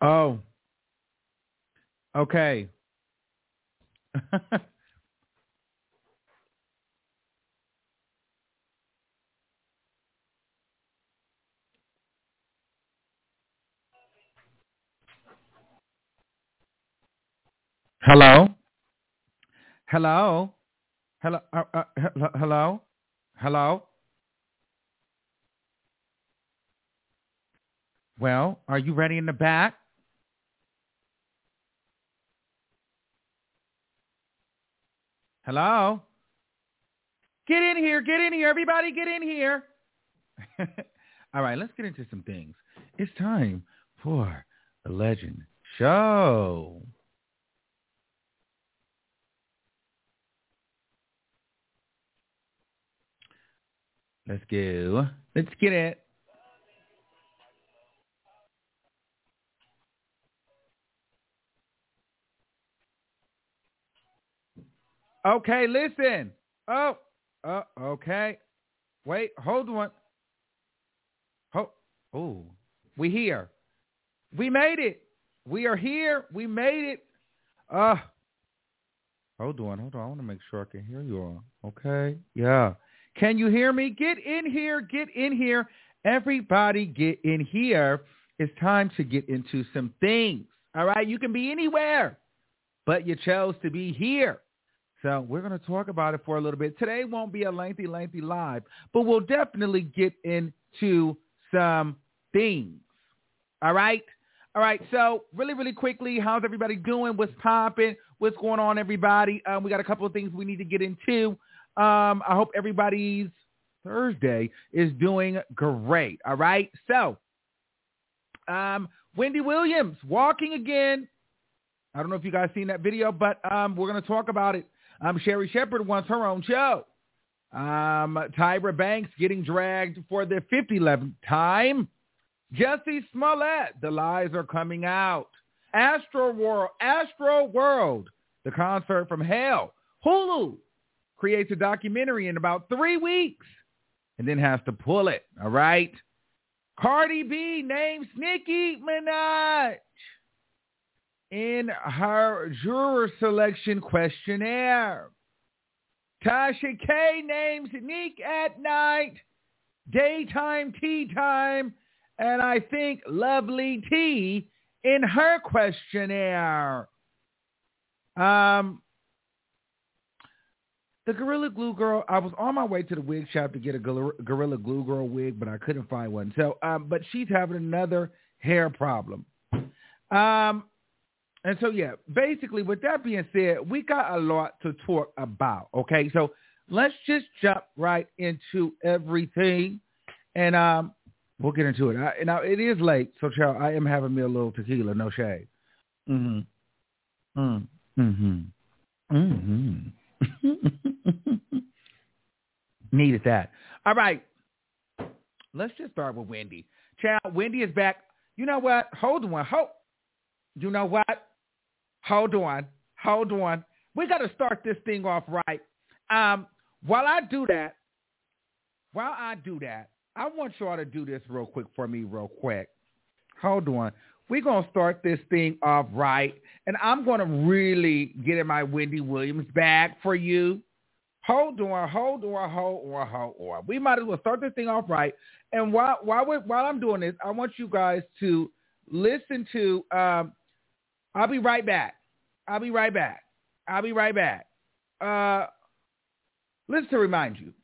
Oh, okay. Hello? Hello? Hello? Hello? Hello? Well, are you ready in the back? Hello? Get in here. Get in here. Everybody get in here. All right, let's get into some things. It's time for the Legend Show. Let's go. Let's get it. Okay, listen. Okay. Wait, hold on. Oh, we here. We made it. We are here. We made it. Uh, hold on. I want to make sure I can hear you all. Okay. Yeah. Can you hear me? Get in here. Get in here. Everybody get in here. It's time to get into some things. All right. You can be anywhere, but you chose to be here. So we're going to talk about it for a little bit. Today won't be a lengthy live, but we'll definitely get into some things. All right. All right. So really quickly, how's everybody doing? What's popping? What's going on, everybody? We got a couple of things we need to get into. I hope everybody's Thursday is doing great. All right. So Wendy Williams walking again. I don't know if you guys seen that video, but we're going to talk about it. Sherry Shepherd wants her own show. Tyra Banks getting dragged for the 50th time. Jussie Smollett, the lies are coming out. Astro World, the concert from hell. Hulu creates a documentary in about 3 weeks and then has to pull it. All right. Cardi B names Nicki Minaj in her juror selection questionnaire. Tasha K names Nick at Night, Daytime Tea Time, and I think Lovely T in her questionnaire. The Gorilla Glue Girl, I was on my way to the wig shop to get a Gorilla Glue Girl wig, but I couldn't find one. So, but she's having another hair problem. And so, yeah, basically, with that being said, we got a lot to talk about, okay? So let's just jump right into everything, and we'll get into it. Now, it is late, so, child, I am having me a little tequila, no shade. Needed that. All right. Let's just start with Wendy. Child, Wendy is back. You know what? Hold on. You know what? Hold on. We got to start this thing off right. While I do that, I want y'all to do this real quick for me real quick. Hold on. We're going to start this thing off right, and I'm going to really get in my Wendy Williams bag for you. Hold on. We might as well start this thing off right. And while I'm doing this, I want you guys to listen to I'll be right back. Listen to remind you.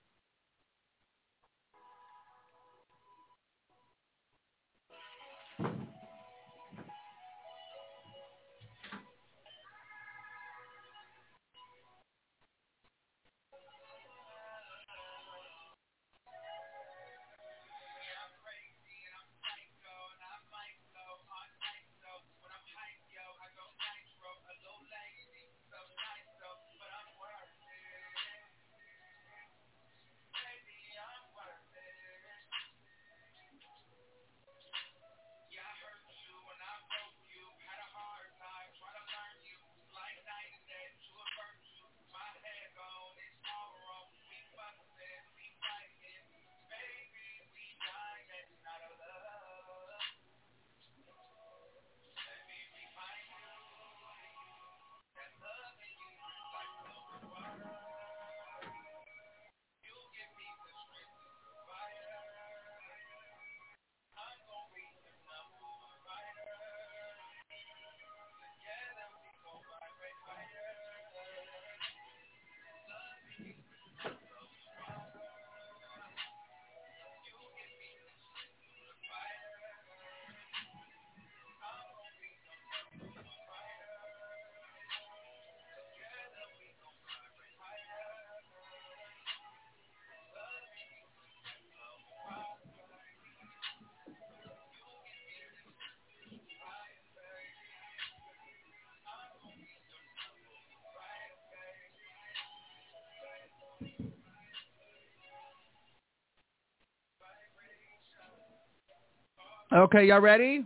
Okay, y'all ready?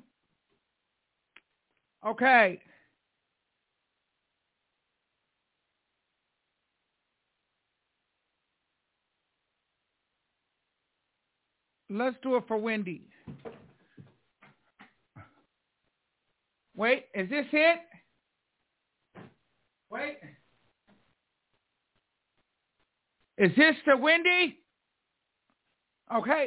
Okay. Let's do it for Wendy. Wait, is this it? Wait. Is this the Wendy? Okay.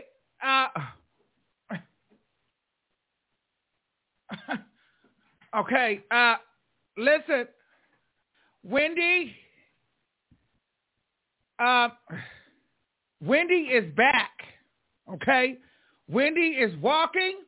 Okay. Listen, Wendy. Wendy is back. Okay. Wendy is walking.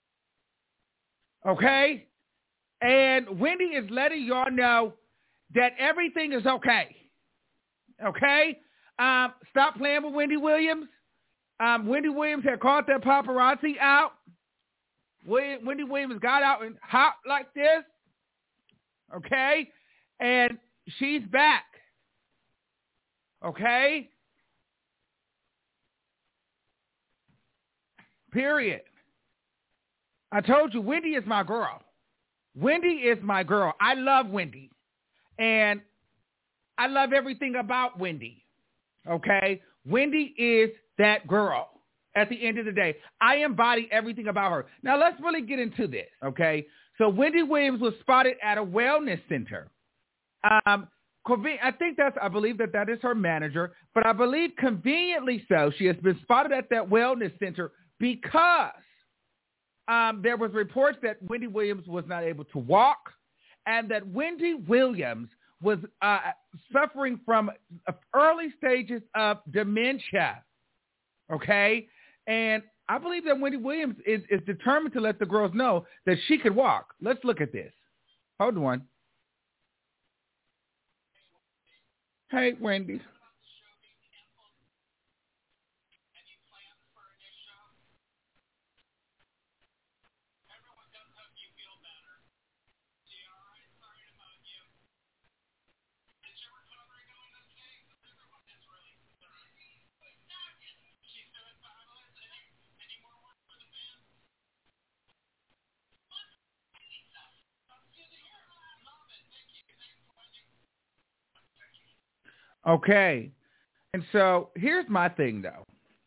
Okay. And Wendy is letting y'all know that everything is okay. Okay. Stop playing with Wendy Williams. Wendy Williams had caught that paparazzi out. Wendy Williams got out and hopped like this. Okay. And she's back. Okay. Period. I told you, Wendy is my girl. Wendy is my girl. I love Wendy. And I love everything about Wendy. Okay? Wendy is that girl at the end of the day. I embody everything about her. Now, let's really get into this, okay? So Wendy Williams was spotted at a wellness center. I believe that is her manager, but I believe conveniently so, she has been spotted at that wellness center because there was reports that Wendy Williams was not able to walk and that Wendy Williams was suffering from early stages of dementia, okay? And I believe that Wendy Williams is determined to let the girls know that she could walk. Let's look at this. Hold on. Hey, Wendy. Okay. And so here's my thing, though,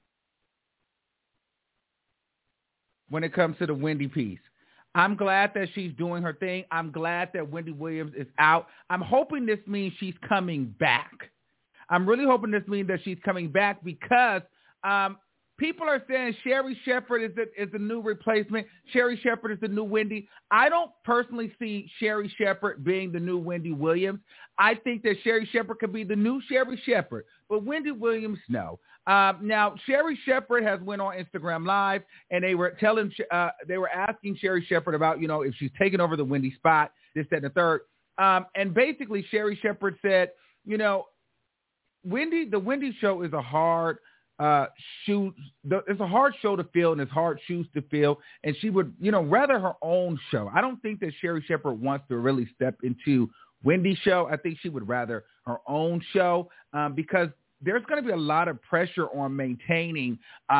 when it comes to the Wendy piece. I'm glad that she's doing her thing. I'm glad that Wendy Williams is out. I'm hoping this means she's coming back. I'm really hoping this means that she's coming back because people are saying Sherri Shepherd is the new replacement. Sherri Shepherd is the new Wendy. I don't personally see Sherri Shepherd being the new Wendy Williams. I think that Sherri Shepherd could be the new Sherri Shepherd, but Wendy Williams, no. Now, Sherri Shepherd has went on Instagram Live, and they were asking Sherri Shepherd about, if she's taking over the Wendy spot, this, that, and the third. And basically, Sherri Shepherd said, the Wendy show is a hard it's a hard show to fill and it's hard shoes to fill, and she would, rather her own show. I don't think that Sherri Shepherd wants to really step into Wendy's show. I think she would rather her own show because there's going to be a lot of pressure on maintaining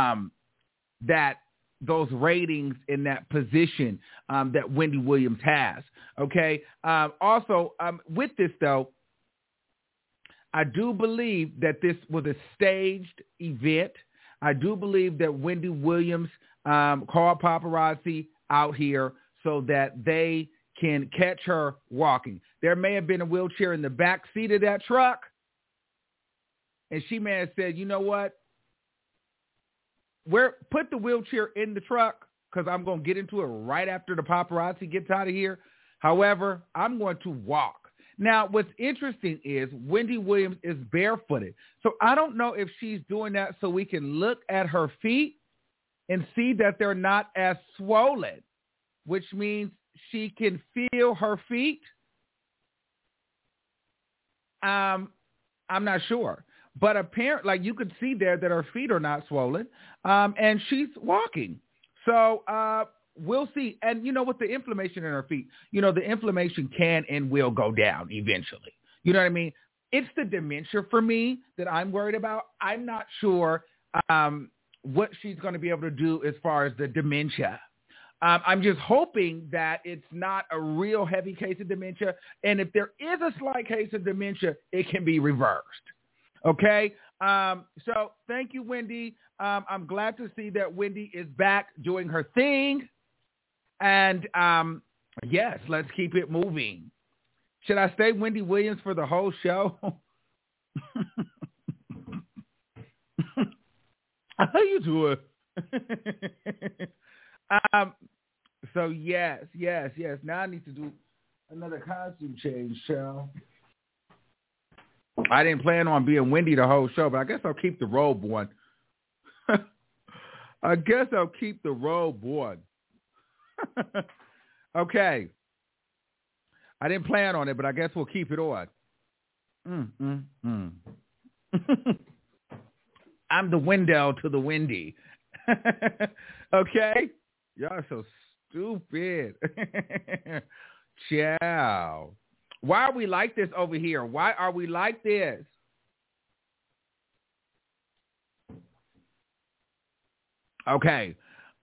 those ratings in that position that Wendy Williams has. Okay. Also, with this though, I do believe that this was a staged event. I do believe that Wendy Williams called paparazzi out here so that they can catch her walking. There may have been a wheelchair in the back seat of that truck, and she may have said, you know what? Put the wheelchair in the truck because I'm going to get into it right after the paparazzi gets out of here. However, I'm going to walk. Now, what's interesting is Wendy Williams is barefooted. So I don't know if she's doing that so we can look at her feet and see that they're not as swollen, which means she can feel her feet. I'm not sure. But apparently, like you could see there that her feet are not swollen, and she's walking. So we'll see. And with the inflammation in her feet, the inflammation can and will go down eventually. You know what I mean? It's the dementia for me that I'm worried about. I'm not sure what she's going to be able to do as far as the dementia. I'm just hoping that it's not a real heavy case of dementia. And if there is a slight case of dementia, it can be reversed. Okay? So thank you, Wendy. I'm glad to see that Wendy is back doing her thing. And yes, let's keep it moving. Should I stay Wendy Williams for the whole show? How you doing? So yes. Now I need to do another costume change, Shell. I didn't plan on being Wendy the whole show, but I guess I'll keep the robe one. I guess I'll keep the robe one. Okay. I didn't plan on it, but I guess we'll keep it on. I'm the Wendell to the Wendy. Okay? Y'all are so stupid. Ciao. Why are we like this over here? Why are we like this? Okay.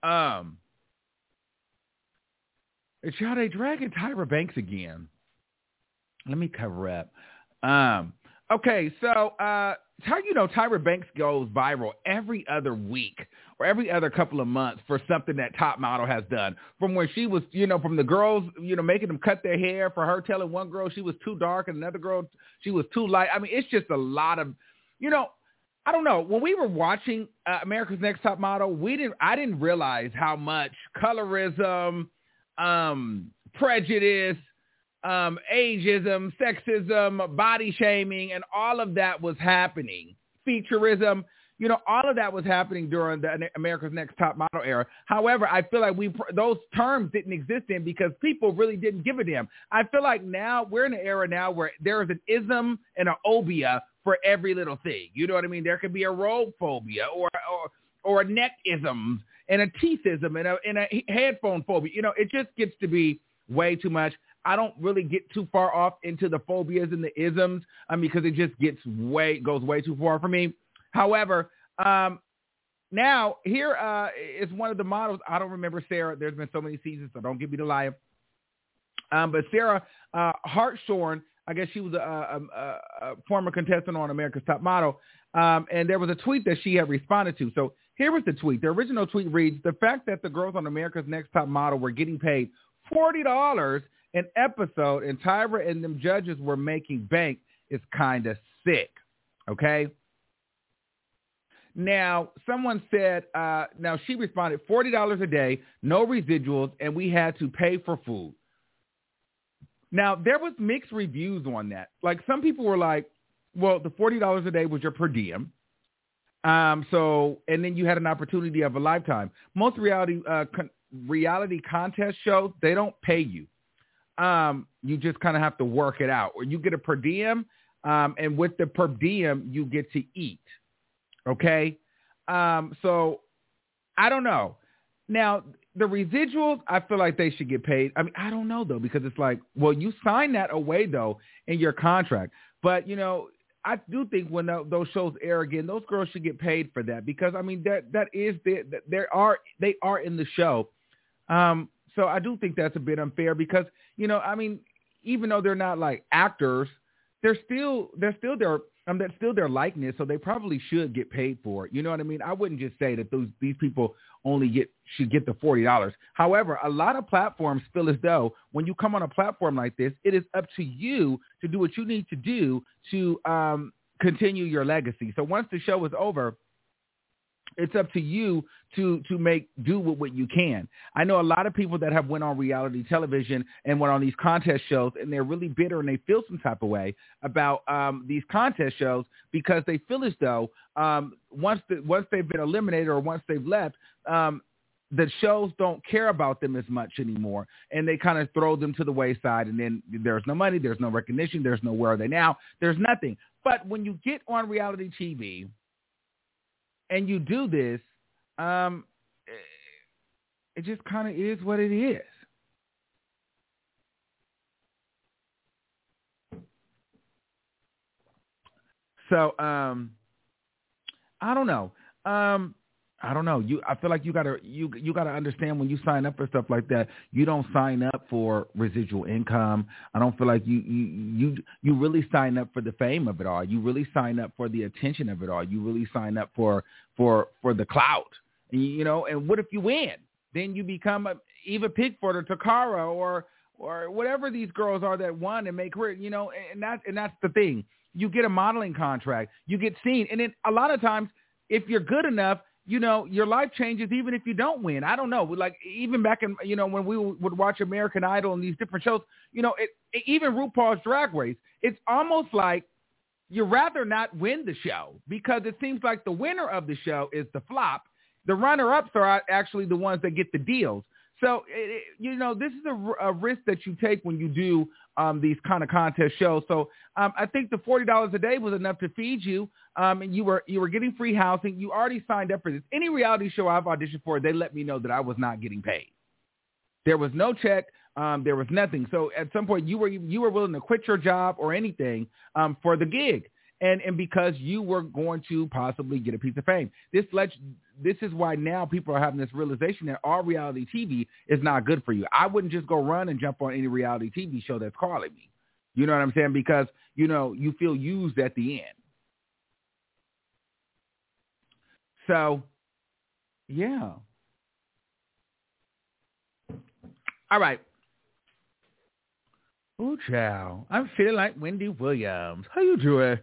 It's y'all, they dragging Tyra Banks again. Let me cover up. Okay, so how you know Tyra Banks goes viral every other week or every other couple of months for something that Top Model has done. From where she was, from the girls, making them cut their hair, for her telling one girl she was too dark and another girl she was too light. I mean, it's just a lot of, I don't know. When we were watching America's Next Top Model, I didn't realize how much colorism, prejudice, ageism, sexism, body shaming, and all of that was happening. Featureism, all of that was happening during the America's Next Top Model era. However, I feel like those terms didn't exist then because people really didn't give a damn. I feel like now we're in an era now where there is an ism and an obia for every little thing. You know what I mean? There could be a robe phobia or a neckism and a teethism and a headphone phobia. It just gets to be way too much. I don't really get too far off into the phobias and the isms because it just goes way too far for me. However, now here is one of the models. I don't remember Sarah. There's been so many seasons, so don't give me the lie. But Sarah Hartshorn, I guess she was a former contestant on America's Top Model, and there was a tweet that she had responded to. So here was the tweet. The original tweet reads, "The fact that the girls on America's Next Top Model were getting paid $40 an episode and Tyra and them judges were making bank is kind of sick." Okay? Now, someone said, now she responded, $40 a day, no residuals, and we had to pay for food. Now, there was mixed reviews on that. Like, some people were like, well, the $40 a day was your per diem. And then you had an opportunity of a lifetime. Most reality contest shows, they don't pay you. You just kind of have to work it out. Or you get a per diem, and with the per diem, you get to eat. Okay? So I don't know. Now, the residuals, I feel like they should get paid. I mean, I don't know, though, because it's like, well, you signed that away, though, in your contract. But, I do think when those shows air again, those girls should get paid for that because, I mean, they are in the show. So I do think that's a bit unfair because, I mean, even though they're not like actors, that's still their likeness, so they probably should get paid for it. You know what I mean? I wouldn't just say that these people should get the $40. However, a lot of platforms feel as though when you come on a platform like this, it is up to you to do what you need to do to continue your legacy. So once the show is over, it's up to you to do with what you can. I know a lot of people that have went on reality television and went on these contest shows, and they're really bitter and they feel some type of way about these contest shows because they feel as though once they've been eliminated or once they've left, the shows don't care about them as much anymore, and they kind of throw them to the wayside, and then there's no money, there's no recognition, there's no where are they now, there's nothing. But when you get on reality TV and you do this, it just kind of is what it is. So, I don't know. I don't know. I feel like you gotta understand when you sign up for stuff like that, you don't sign up for residual income. I don't feel like you really sign up for the fame of it all. You really sign up for the attention of it all. You really sign up for the clout. And, and what if you win? Then you become Eva Pigford or Takara or whatever these girls are that won and make career. And that's the thing. You get a modeling contract. You get seen, and then a lot of times, if you're good enough, your life changes even if you don't win. I don't know. Like even back in, when we would watch American Idol and these different shows, even RuPaul's Drag Race, it's almost like you'd rather not win the show because it seems like the winner of the show is the flop. The runner-ups are actually the ones that get the deals. So, this is a risk that you take when you do these kind of contest shows. So I think the $40 a day was enough to feed you, and you were getting free housing. You already signed up for this. Any reality show I've auditioned for, they let me know that I was not getting paid. There was no check. There was nothing. So at some point, you were willing to quit your job or anything for the gig. And because you were going to possibly get a piece of fame. This is why now people are having this realization that all reality TV is not good for you. I wouldn't just go run and jump on any reality TV show that's calling me. You know what I'm saying? Because, you feel used at the end. So, yeah. All right. Ooh, child. I'm feeling like Wendy Williams. How you doing?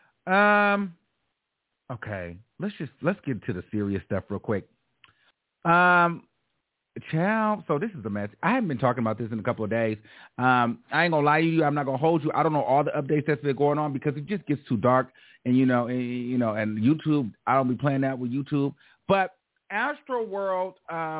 Okay, let's get to the serious stuff real quick. Child, so this is a mess. I haven't been talking about this in a couple of days. I ain't gonna lie to you. I'm not gonna hold you. I don't know all the updates that's been going on because it just gets too dark. And and YouTube, I don't be playing that with YouTube. But Astroworld,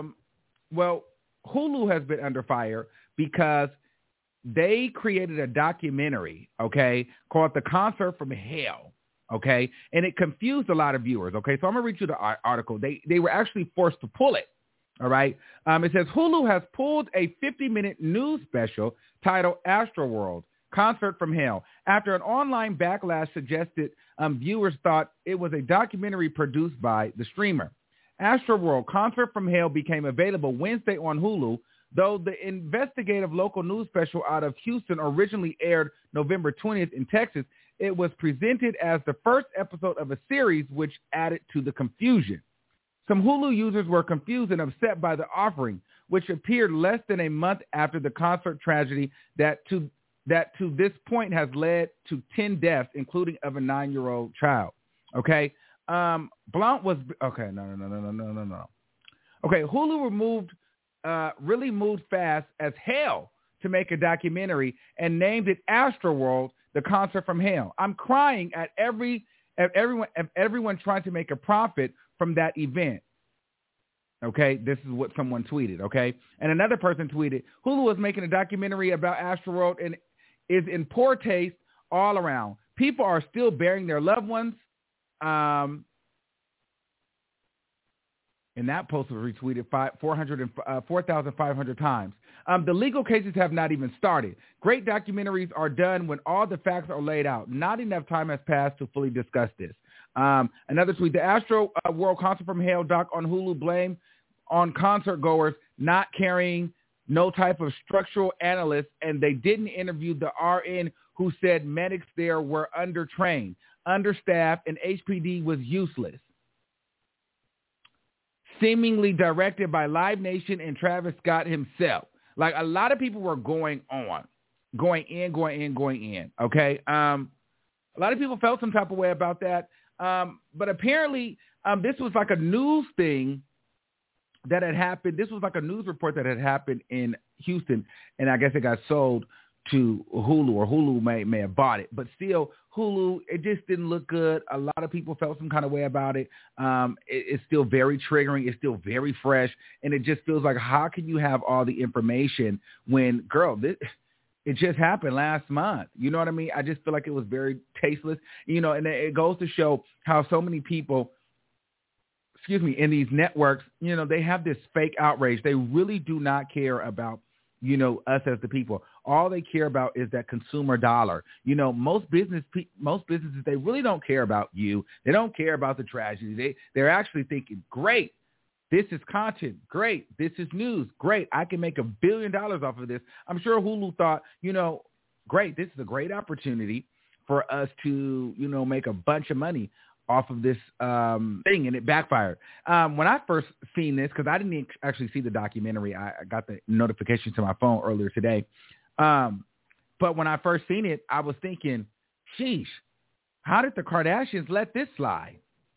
Hulu has been under fire because they created a documentary, okay, called The Concert from Hell. Okay, and it confused a lot of viewers. Okay, so I'm gonna read you the article. They were actually forced to pull it. All right, it says Hulu has pulled a 50-minute news special titled Astroworld: Concert from Hell after an online backlash suggested viewers thought it was a documentary produced by the streamer. Astroworld: Concert from Hell became available Wednesday on Hulu, though the investigative local news special out of Houston originally aired November 20th in Texas. It was presented as the first episode of a series, which added to the confusion. Some Hulu users were confused and upset by the offering, which appeared less than a month after the concert tragedy that to this point has led to 10 deaths, including of a 9-year-old child. Okay. Blount was okay. No. Okay. Hulu really moved fast as hell to make a documentary and named it Astroworld: The Concert from Hell. I'm crying at everyone trying to make a profit from that event. Okay, this is what someone tweeted, okay? And another person tweeted, Hulu was making a documentary about Astroworld and is in poor taste all around. People are still burying their loved ones. And that post was retweeted 4,500 times. The legal cases have not even started. Great documentaries are done when all the facts are laid out. Not enough time has passed to fully discuss this. Another tweet, the Astroworld Concert from Hell doc on Hulu blame on concert goers not carrying no type of structural analyst, and they didn't interview the RN who said medics there were undertrained, understaffed, and HPD was useless. Seemingly directed by Live Nation and Travis Scott himself. Like, a lot of people were going in. Okay. A lot of people felt some type of way about that. But apparently this was like a news thing that had happened. This was like a news report that had happened in Houston, and I guess it got sold to Hulu, or Hulu may have bought it. But still, Hulu, it just didn't look good. A lot of people felt some kind of way about it. It's still very triggering. It's still very fresh. And it just feels like, how can you have all the information when, girl, it just happened last month? You know what I mean? I just feel like it was very tasteless. And it goes to show how so many people, in these networks, they have this fake outrage. They really do not care about us as the people. All they care about is that consumer dollar. Most businesses, they really don't care about you. They don't care about the tragedy. They're actually thinking, great, This is content. Great. This is news. Great. I can make $1 billion off of this. I'm sure Hulu thought, great. This is a great opportunity for us to, make a bunch of money off of this thing, and it backfired. When I first seen this, because I didn't actually see the documentary, I got the notification to my phone earlier today. But when I first seen it, I was thinking, sheesh, how did the Kardashians let this slide?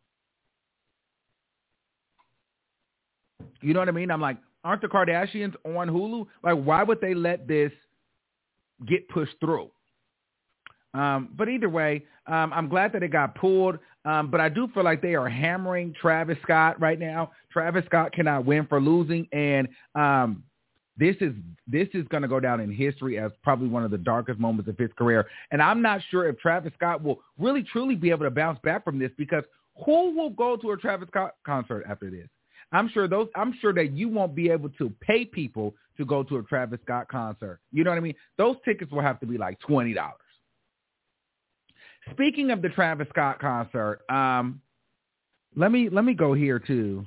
You know what I mean? I'm like, aren't the Kardashians on Hulu? Like, why would they let this get pushed through? But either way, I'm glad that it got pulled. But I do feel like they are hammering Travis Scott right now. Travis Scott cannot win for losing. And this is going to go down in history as probably one of the darkest moments of his career. And I'm not sure if Travis Scott will really, truly be able to bounce back from this, because who will go to a Travis Scott concert after this? I'm sure that you won't be able to pay people to go to a Travis Scott concert. You know what I mean? Those tickets will have to be like $20. Speaking of the Travis Scott concert, let me go here too.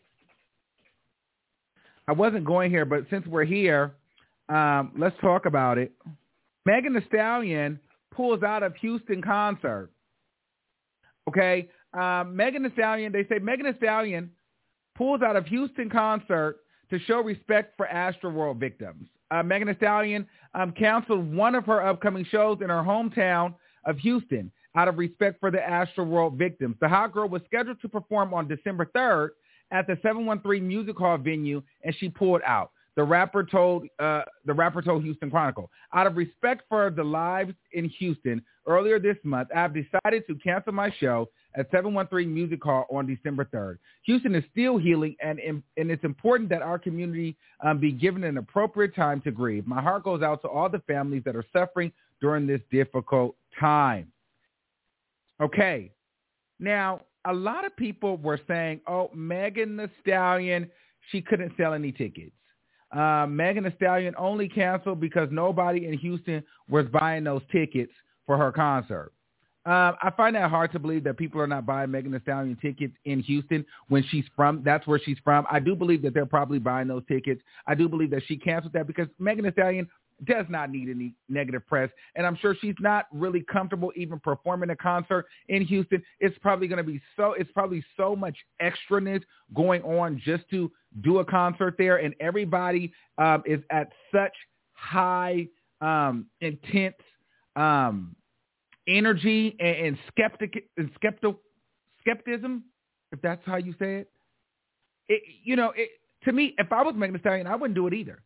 I wasn't going here, but since we're here, let's talk about it. Megan Thee Stallion pulls out of Houston concert. Okay, Megan Thee Stallion. They say Megan Thee Stallion pulls out of Houston concert to show respect for Astroworld victims. Megan Thee Stallion canceled one of her upcoming shows in her hometown of Houston out of respect for the Astroworld victims. The hot girl was scheduled to perform on December 3rd at the 713 Music Hall venue, and she pulled out. The rapper told Houston Chronicle, out of respect for the lives in Houston, earlier this month, I've decided to cancel my show at 713 Music Hall on December 3rd. Houston is still healing, and it's important that our community be given an appropriate time to grieve. My heart goes out to all the families that are suffering during this difficult time. Okay. Now, a lot of people were saying, oh, Megan Thee Stallion, she couldn't sell any tickets. Megan Thee Stallion only canceled because nobody in Houston was buying those tickets for her concert. I find that hard to believe that people are not buying Megan Thee Stallion tickets in Houston when she's from. That's where she's from. I do believe that they're probably buying those tickets. I do believe that she canceled that because Megan Thee Stallion does not need any negative press, and I'm sure she's not really comfortable even performing a concert in Houston. It's probably so much extraness going on just to do a concert there, and everybody is at such high, intense energy and skepticism, if that's how you say it. To me, if I was Megan Thee Stallion, I wouldn't do it either.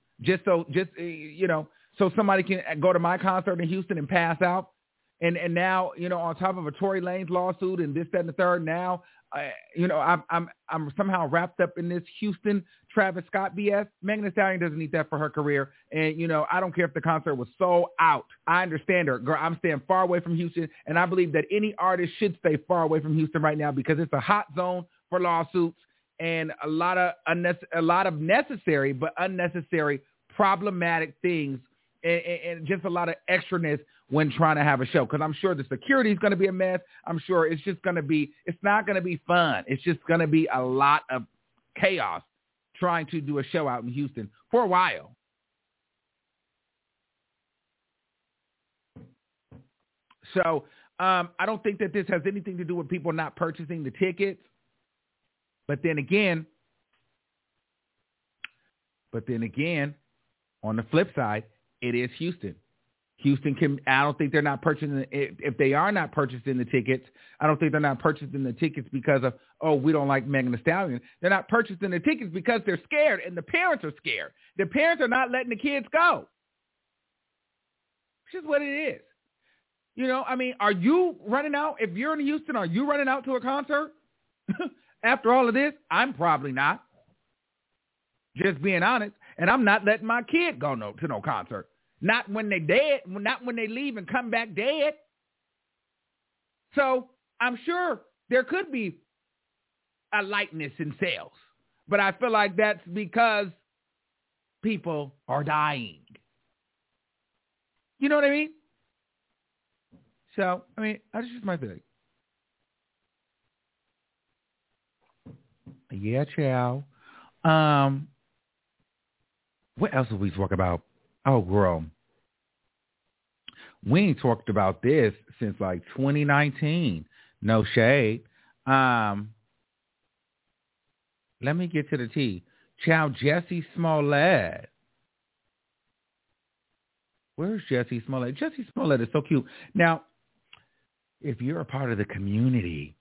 So somebody can go to my concert in Houston and pass out. And now, on top of a Tory Lanez lawsuit and this, that, and the third, now, I'm somehow wrapped up in this Houston Travis Scott BS. Megan Thee Stallion doesn't need that for her career. And, I don't care if the concert was sold out. I understand her. Girl, I'm staying far away from Houston. And I believe that any artist should stay far away from Houston right now because it's a hot zone for lawsuits and a lot of necessary but unnecessary problematic things and just a lot of extraness when trying to have a show. Because I'm sure the security is going to be a mess. I'm sure it's not going to be fun. It's just going to be a lot of chaos trying to do a show out in Houston for a while. So I don't think that this has anything to do with people not purchasing the tickets. But then again, on the flip side, it is Houston. I don't think they're not purchasing. If they are not purchasing the tickets, I don't think they're not purchasing the tickets because of, oh, we don't like Megan Thee Stallion. They're not purchasing the tickets because they're scared, and the parents are scared. The parents are not letting the kids go. It's just what it is. Are you running out? If you're in Houston, are you running out to a concert? After all of this, I'm probably not. Just being honest. And I'm not letting my kid go to no concert. Not when they dead. Not when they leave and come back dead. So I'm sure there could be a lightness in sales. But I feel like that's because people are dying. You know what I mean? So, that's just my theory. Yeah, child. What else did we talk about? Oh, girl. We ain't talked about this since like 2019. No shade. Let me get to the T. Child, Jesse Smollett. Where's Jesse Smollett? Jesse Smollett is so cute. Now, if you're a part of the community,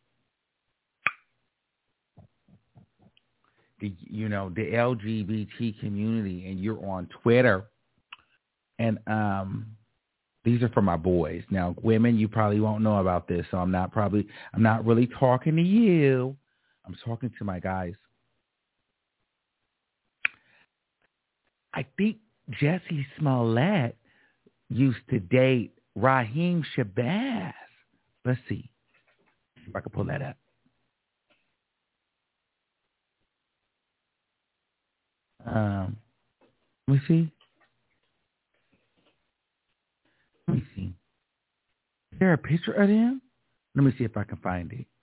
the LGBT community, and you're on Twitter, and these are for my boys. Now, women, you probably won't know about this, so I'm not really talking to you. I'm talking to my guys. I think Jesse Smollett used to date Raheem Shabazz. Let's see if I can pull that up. Let me see. Let me see. Is there a picture of them? Let me see if I can find it.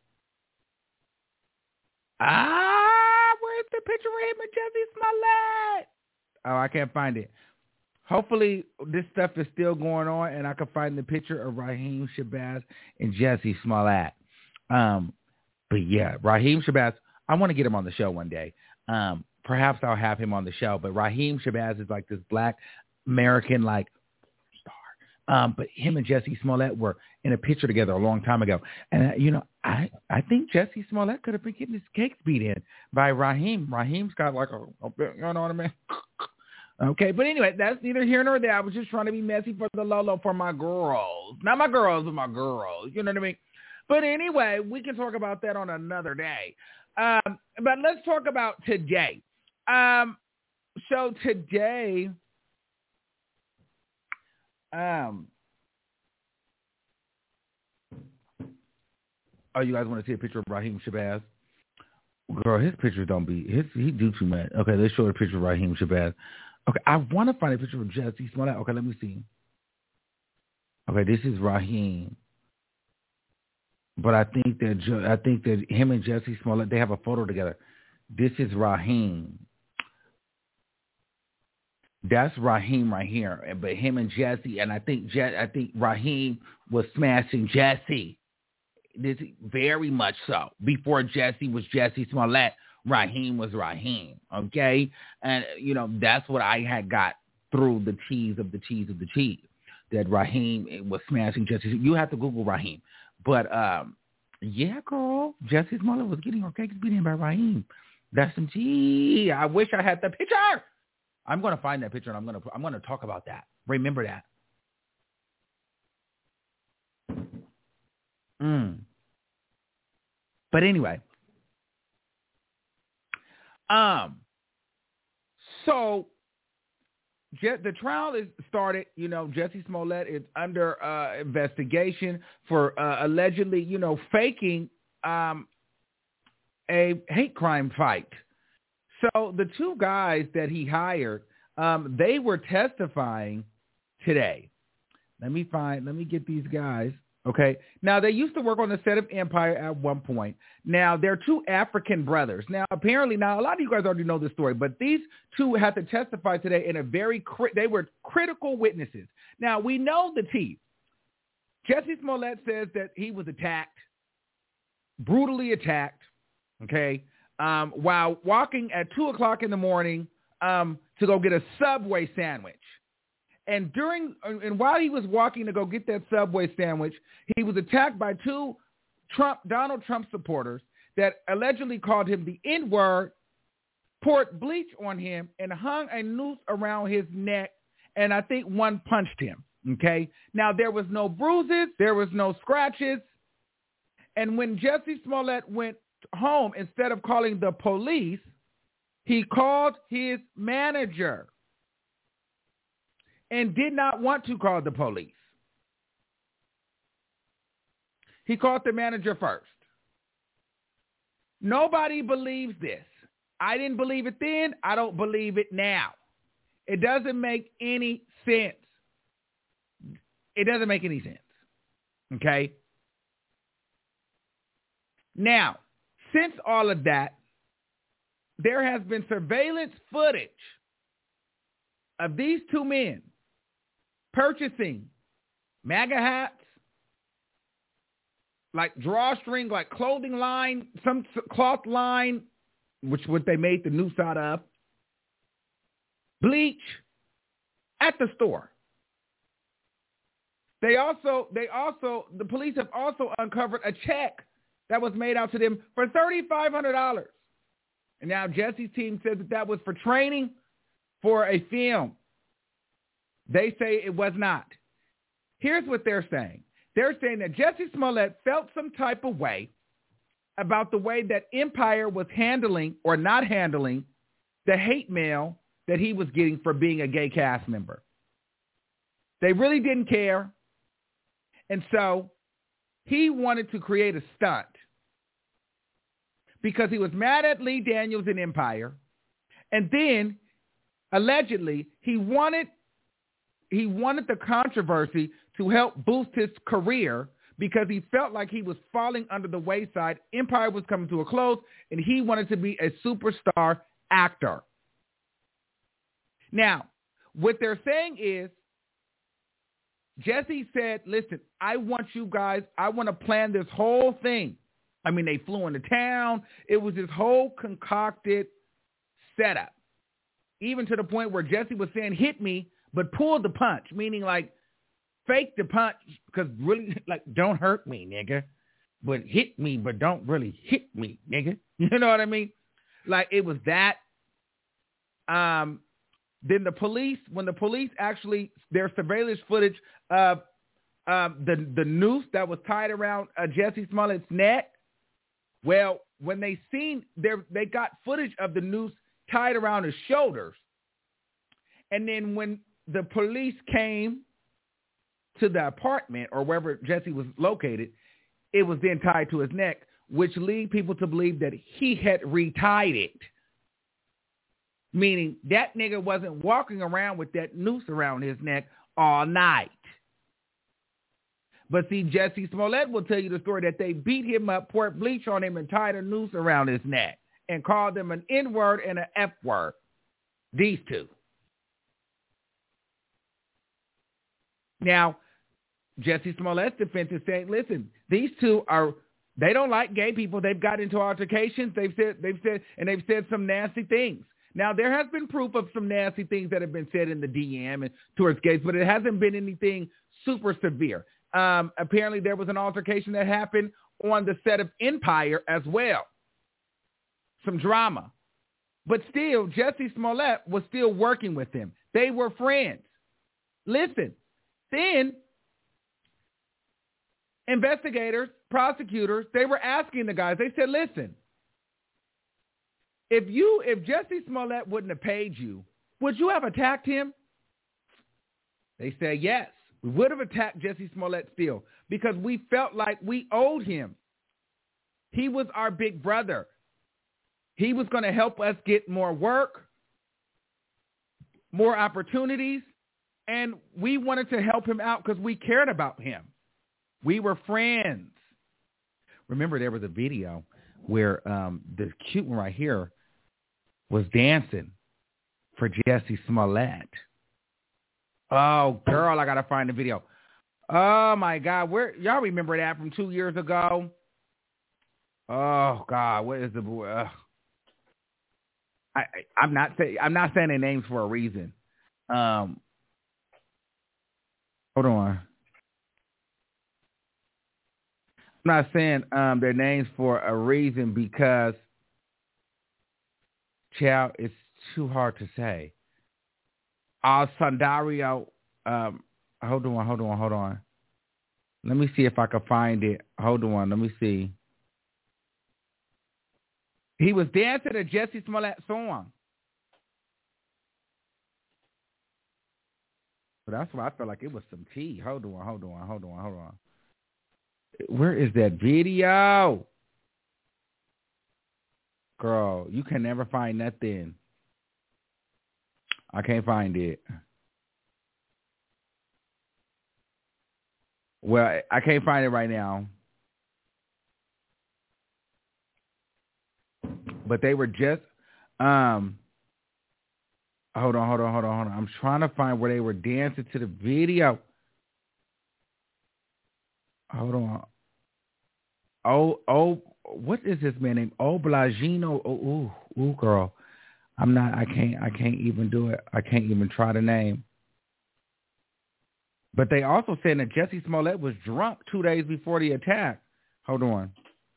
Where's the picture of him and Jesse Smollett? Oh, I can't find it. Hopefully this stuff is still going on and I can find the picture of Raheem Shabazz and Jesse Smollett. But yeah, Raheem Shabazz, I want to get him on the show one day. Perhaps I'll have him on the show, but Raheem Shabazz is like this Black American like star. But him and Jesse Smollett were in a picture together a long time ago. And, I think Jesse Smollett could have been getting his cakes beat in by Raheem. Raheem's got like a you know what I mean? Okay, but anyway, that's neither here nor there. I was just trying to be messy for the Lolo for my girls. Not my girls, but my girls. You know what I mean? But anyway, we can talk about that on another day. But let's talk about today. So today, oh, you guys want to see a picture of Raheem Shabazz? Girl, his pictures don't be, he do too much. Okay, let's show a picture of Raheem Shabazz. Okay, I want to find a picture of Jesse Smollett. Okay, let me see. Okay, this is Raheem. But I think that him and Jesse Smollett, they have a photo together. This is Raheem. That's Raheem right here. But him and Jesse, and I think Raheem was smashing Jesse. This very much so. Before Jesse was Jesse Smollett, Raheem was Raheem. Okay, and that's what I had got through the cheese of the cheese of the cheese. That Raheem was smashing Jesse. You have to Google Raheem, but yeah, girl, Jesse Smollett was getting her cakes beaten by Raheem. That's some tea. I wish I had the picture. I'm gonna find that picture and I'm gonna talk about that. Remember that. But anyway, so the trial is started. Jesse Smollett is under investigation for allegedly, faking a hate crime fight. So the two guys that he hired, they were testifying today. Let me get these guys. Okay. Now, they used to work on the set of Empire at one point. Now, they're two African brothers. Now, apparently, a lot of you guys already know this story, but these two had to testify today in they were critical witnesses. Now, we know the tea. Jesse Smollett says that he was attacked, brutally attacked, okay, while walking at 2 o'clock in the morning to go get a Subway sandwich. And while he was walking to go get that Subway sandwich, he was attacked by two Donald Trump supporters that allegedly called him the N-word, poured bleach on him, and hung a noose around his neck, and I think one punched him, okay? Now, there was no bruises, there was no scratches, and when Jesse Smollett went home, instead of calling the police, he called his manager and did not want to call the police. He called the manager first. Nobody believes this. I didn't believe it then. I don't believe it now. It doesn't make any sense. It doesn't make any sense. Okay? Now, since all of that, there has been surveillance footage of these two men purchasing MAGA hats, like drawstring, like clothing line, some cloth line, which what they made the noose out of, bleach at the store. The police have also uncovered a check that was made out to them for $3,500. And now Jesse's team says that was for training for a film. They say it was not. Here's what they're saying. They're saying that Jussie Smollett felt some type of way about the way that Empire was handling or not handling the hate mail that he was getting for being a gay cast member. They really didn't care. And so he wanted to create a stunt because he was mad at Lee Daniels and Empire. And then, allegedly, he wanted the controversy to help boost his career because he felt like he was falling under the wayside. Empire was coming to a close, and he wanted to be a superstar actor. Now, what they're saying is, Jesse said, listen, I want to plan this whole thing. I mean, they flew into town. It was this whole concocted setup, even to the point where Jesse was saying, hit me, but pull the punch, meaning like fake the punch because really, like, don't hurt me, nigga, but hit me, but don't really hit me, nigga. You know what I mean? Like, it was that. Then when the police actually, their surveillance footage of the noose that was tied around Jussie Smollett's neck. Well, when they got footage of the noose tied around his shoulders. And then when the police came to the apartment or wherever Jesse was located, it was then tied to his neck, which lead people to believe that he had retied it. Meaning that nigga wasn't walking around with that noose around his neck all night. But see, Jussie Smollett will tell you the story that they beat him up, poured bleach on him, and tied a noose around his neck and called him an N-word and an F-word. These two. Now, Jussie Smollett's defense is saying, listen, these two they don't like gay people. They've got into altercations. They've said some nasty things. Now, there has been proof of some nasty things that have been said in the DM and towards gays, but it hasn't been anything super severe. Apparently, there was an altercation that happened on the set of Empire as well. Some drama. But still, Jussie Smollett was still working with him. They were friends. Listen, then investigators, prosecutors, they were asking the guys, they said, listen, if Jussie Smollett wouldn't have paid you, would you have attacked him? They said, yes, we would have attacked Jussie Smollett still because we felt like we owed him. He was our big brother. He was going to help us get more work, more opportunities, and we wanted to help him out because we cared about him. We were friends. Remember, there was a video where the cute one right here was dancing for Jussie Smollett. Oh, girl, I got to find the video. Oh, my God. Y'all remember that from 2 years ago? Oh, God. What is the... I'm not saying their names for a reason. Hold on. I'm not saying their names for a reason because, child, it's too hard to say. Sandario, hold on. Let me see if I can find it. Hold on, let me see. He was dancing a Jussie Smollett song. So that's why I felt like it was some tea. Hold on. Where is that video? Girl, you can never find nothing. I can't find it. Well, I can't find it right now. But they were just Hold on. I'm trying to find where they were dancing to the video. Hold on. What is this man named Oblagino? Ooh, girl. I can't even do it. I can't even try the name. But they also said that Jussie Smollett was drunk 2 days before the attack. Hold on.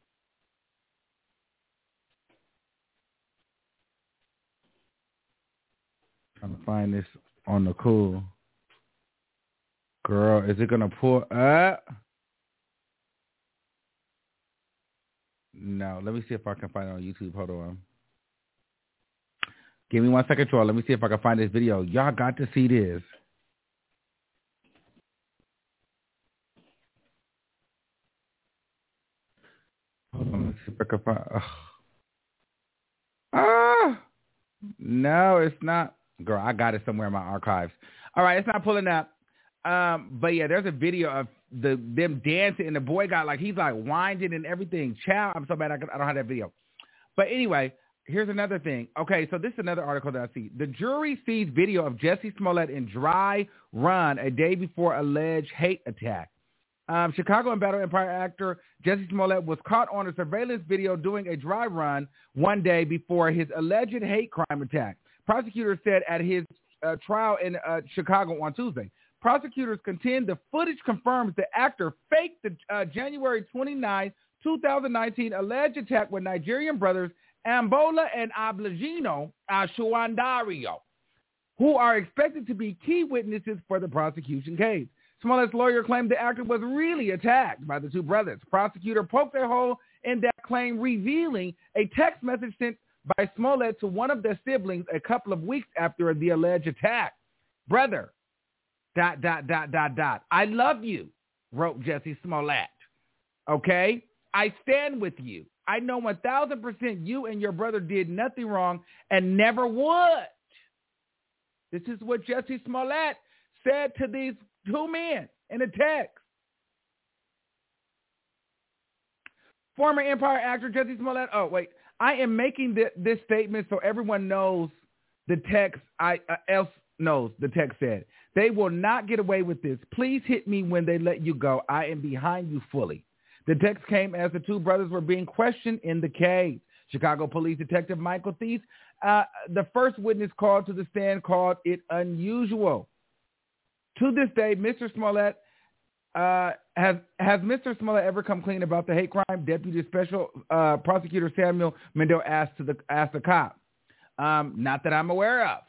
Trying to find this on the cool. Girl, is it going to pull up? No, let me see if I can find it on YouTube. Hold on. Give me 1 second, Troy. Let me see if I can find this video. Y'all got to see this. Hold on. Let's see if I can find... No, it's not. Girl, I got it somewhere in my archives. All right, it's not pulling up. But yeah, there's a video of them dancing, and the boy got he's winding and everything. Chow, I'm so bad I don't have that video. But anyway, here's another thing. Okay, so this is another article that I see. The jury sees video of Jussie Smollett in dry run a day before alleged hate attack. Chicago and Battle Empire actor Jussie Smollett was caught on a surveillance video doing a dry run 1 day before his alleged hate crime attack. Prosecutors said at his trial in Chicago on Tuesday. Prosecutors contend the footage confirms the actor faked the January 29, 2019 alleged attack with Nigerian brothers Ambola and Oblagino Ashuandario, who are expected to be key witnesses for the prosecution case. Smollett's lawyer claimed the actor was really attacked by the two brothers. Prosecutor poked a hole in that claim, revealing a text message sent by Smollett to one of their siblings a couple of weeks after the alleged attack. Brother, ... I love you, wrote Jussie Smollett. Okay? I stand with you. I know 1,000% you and your brother did nothing wrong and never would. This is what Jussie Smollett said to these two men in a text. Former Empire actor Jussie Smollett. Oh, wait. I am making this statement so everyone knows the text. Else knows the text said. They will not get away with this. Please hit me when they let you go. I am behind you fully. The text came as the two brothers were being questioned in the case. Chicago Police Detective Michael Thies, the first witness called to the stand, called it unusual. To this day, Mr. Smollett, has Mr. Smollett ever come clean about the hate crime? Deputy Special Prosecutor Samuel Mendel asked the cop. Not that I'm aware of.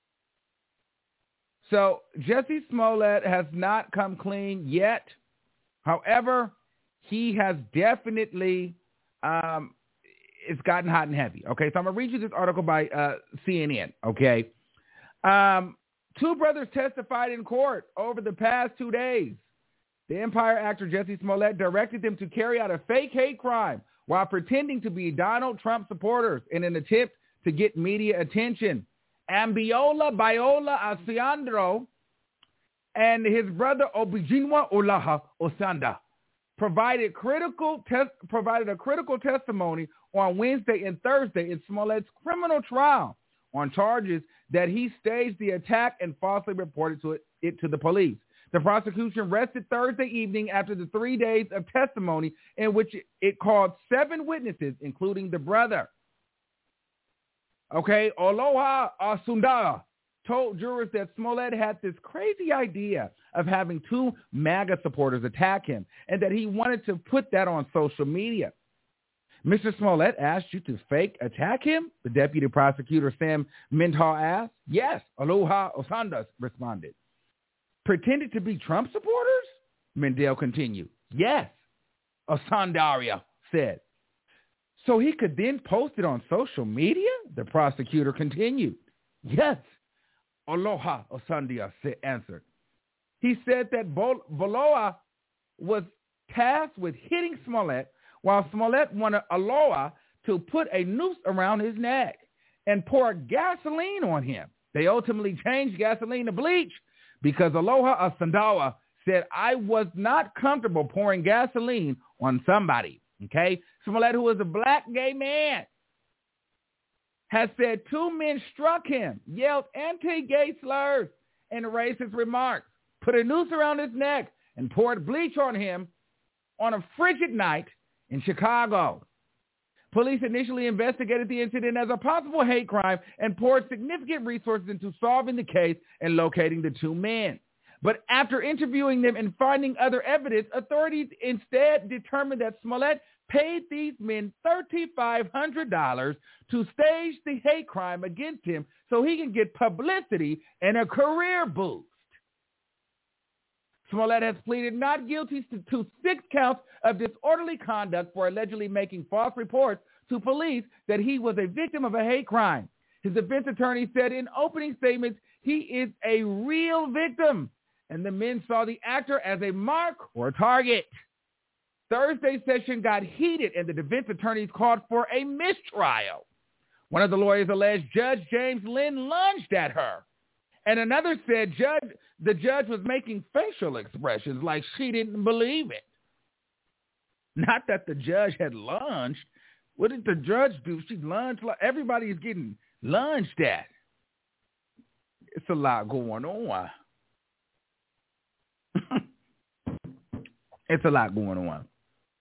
So Jussie Smollett has not come clean yet. However, he has definitely it's gotten hot and heavy. Okay, so I'm going to read you this article by CNN. Okay. Two brothers testified in court over the past 2 days. The Empire actor Jussie Smollett directed them to carry out a fake hate crime while pretending to be Donald Trump supporters in an attempt to get media attention. Ambiola Biola Asiandro and his brother Obijinwa Olaha Osanda provided a critical testimony on Wednesday and Thursday in Smollett's criminal trial on charges that he staged the attack and falsely reported it to the police. The prosecution rested Thursday evening after the 3 days of testimony in which it called 7 witnesses, including the brother. Okay, Aloha Asundara told jurors that Smollett had this crazy idea of having 2 MAGA supporters attack him and that he wanted to put that on social media. Mr. Smollett asked you to fake attack him? The deputy prosecutor Sam Mendenhall asked. Yes, Aloha Osanda responded. Pretended to be Trump supporters? Mendel continued. Yes, Osandaria said. So he could then post it on social media? The prosecutor continued. Yes, Aloha Osandia answered. He said that Voloa was tasked with hitting Smollett while Smollett wanted Aloha to put a noose around his neck and pour gasoline on him. They ultimately changed gasoline to bleach because Aloha Asandawa said, I was not comfortable pouring gasoline on somebody. Okay? Smollett, who is a black gay man. has said two men struck him, yelled anti-gay slurs and racist remarks, put a noose around his neck, and poured bleach on him on a frigid night in Chicago. Police initially investigated the incident as a possible hate crime and poured significant resources into solving the case and locating the two men. But after interviewing them and finding other evidence, authorities instead determined that Smollett paid these men $3,500 to stage the hate crime against him so he can get publicity and a career boost. Smollett has pleaded not guilty to 6 counts of disorderly conduct for allegedly making false reports to police that he was a victim of a hate crime. His defense attorney said in opening statements he is a real victim, and the men saw the actor as a mark or a target. Thursday's session got heated, and the defense attorneys called for a mistrial. One of the lawyers alleged Judge James Lynn lunged at her, and another said the judge was making facial expressions like she didn't believe it. Not that the judge had lunged. What did the judge do? She lunged. Everybody's getting lunged at. It's a lot going on. It's a lot going on.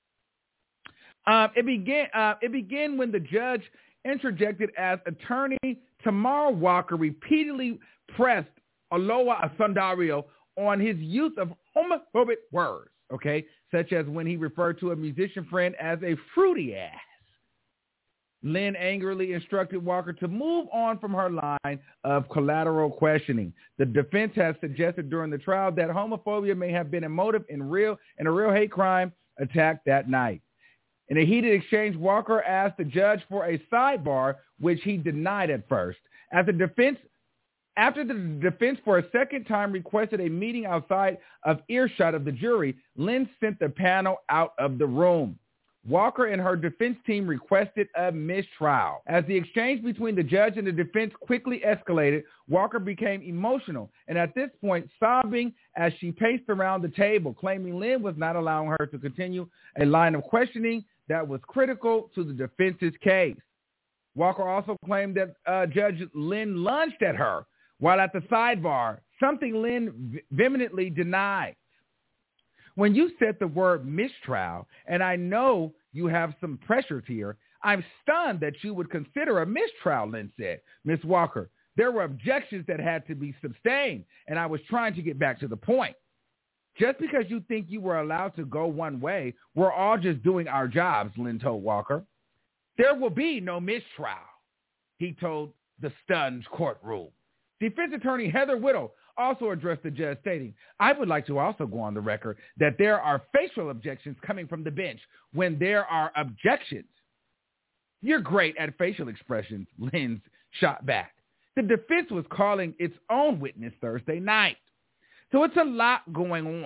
It began when the judge interjected as attorney Tamara Walker repeatedly pressed Aloha Sundario on his use of homophobic words, okay, such as when he referred to a musician friend as a fruity ass. Lynn angrily instructed Walker to move on from her line of collateral questioning. The defense has suggested during the trial that homophobia may have been a motive in a real hate crime attack that night. In a heated exchange, Walker asked the judge for a sidebar, which he denied at first. After the defense for a second time requested a meeting outside of earshot of the jury, Lynn sent the panel out of the room. Walker and her defense team requested a mistrial. As the exchange between the judge and the defense quickly escalated, Walker became emotional and at this point sobbing as she paced around the table, claiming Lynn was not allowing her to continue a line of questioning that was critical to the defense's case. Walker also claimed that Judge Lynn lunged at her while at the sidebar, something Lynn vehemently denied. When you said the word mistrial, and I know you have some pressures here, I'm stunned that you would consider a mistrial, Lynn said. Ms. Walker, there were objections that had to be sustained, and I was trying to get back to the point. Just because you think you were allowed to go one way, we're all just doing our jobs, Lynn told Walker. There will be no mistrial, he told the stunned courtroom. Defense attorney Heather Whittle also addressed the judge, stating, I would like to also go on the record that there are facial objections coming from the bench when there are objections. You're great at facial expressions, Lynn shot back. The defense was calling its own witness Thursday night. So it's a lot going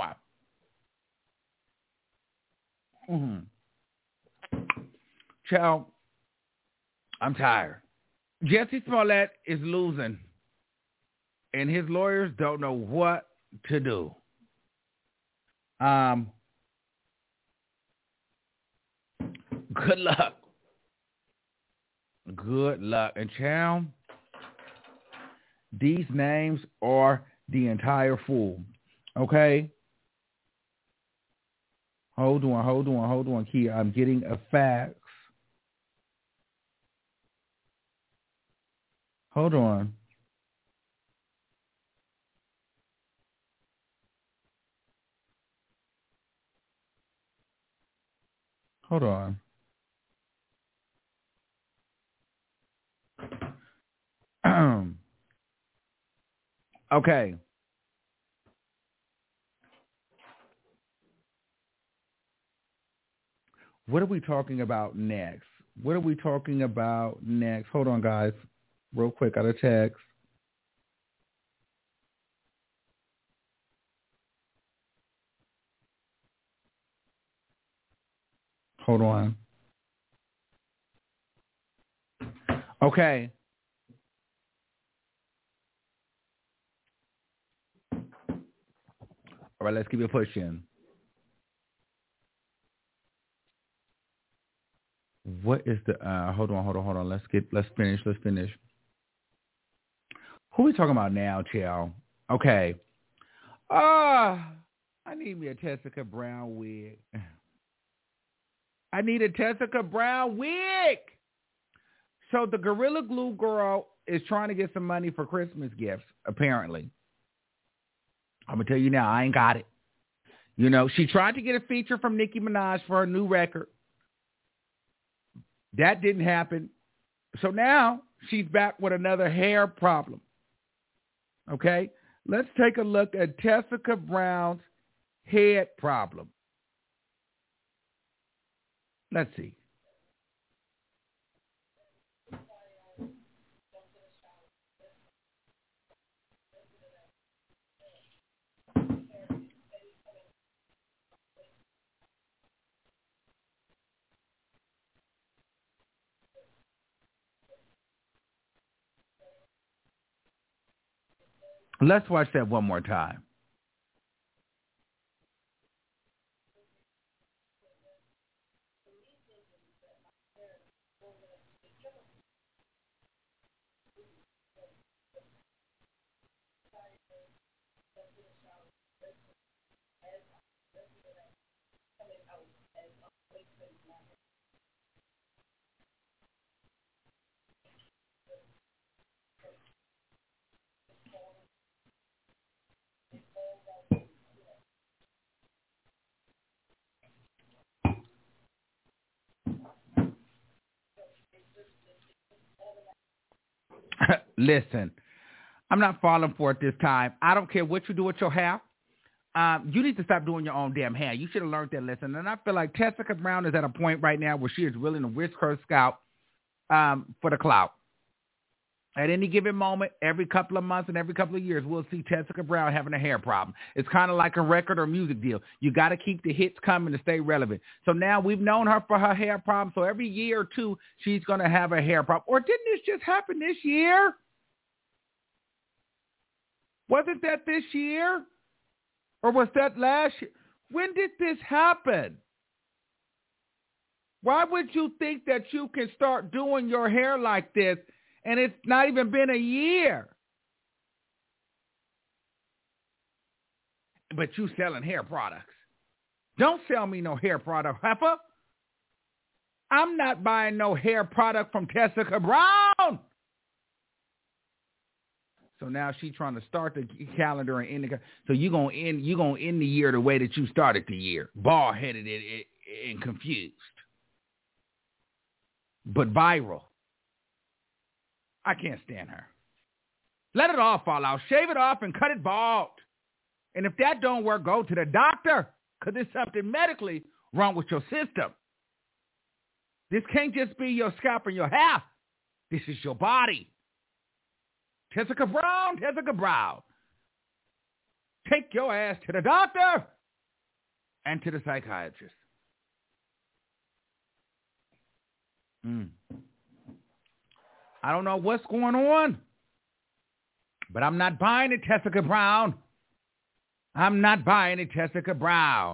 on. Child, I'm tired. Jussie Smollett is losing, and his lawyers don't know what to do. Good luck. Good luck. And child, these names are the entire fool. Okay? Hold on, Kia. I'm getting a fax. Hold on. Hold on. Okay. What are we talking about next? Hold on, guys. Real quick, got a text. Hold on. Okay. All right, let's keep it pushing. what is the? Hold on. Let's finish. Who we talking about now, Chell? Okay. I need me a Tessica Brown wig. I need a Tessica Brown wig. So the Gorilla Glue girl is trying to get some money for Christmas gifts, apparently. I'm going to tell you now, I ain't got it. You know, she tried to get a feature from Nicki Minaj for her new record. That didn't happen. So now she's back with another hair problem. Okay? Let's take a look at Tessica Brown's head problem. Let's see. Let's watch that one more time. Listen, I'm not falling for it this time. I don't care what you do with your hair. You need to stop doing your own damn hair. You should have learned that lesson. And I feel like Tessica Brown is at a point right now where she is willing to risk her scalp for the clout. At any given moment, every couple of months and every couple of years, we'll see Tessica Brown having a hair problem. It's kind of like a record or music deal. You got to keep the hits coming to stay relevant. So now we've known her for her hair problem. So every year or two, she's going to have a hair problem. Or didn't this just happen this year? Wasn't that this year? Or was that last year? When did this happen? Why would you think that you can start doing your hair like this and it's not even been a year? But you selling hair products. Don't sell me no hair product, heifer. I'm not buying no hair product from Tessica Brown. So now she's trying to start the calendar and end the so you're gonna end the year the way that you started the year, bald headed and confused, but viral. I can't stand her. Let it all fall out. Shave it off and cut it bald. And if that don't work, go to the doctor because there's something medically wrong with your system. This can't just be your scalp and your hair. This is your body. Tessica Brown. Take your ass to the doctor and to the psychiatrist. I don't know what's going on, but I'm not buying it, Tessica Brown. I'm not buying it, Tessica Brown.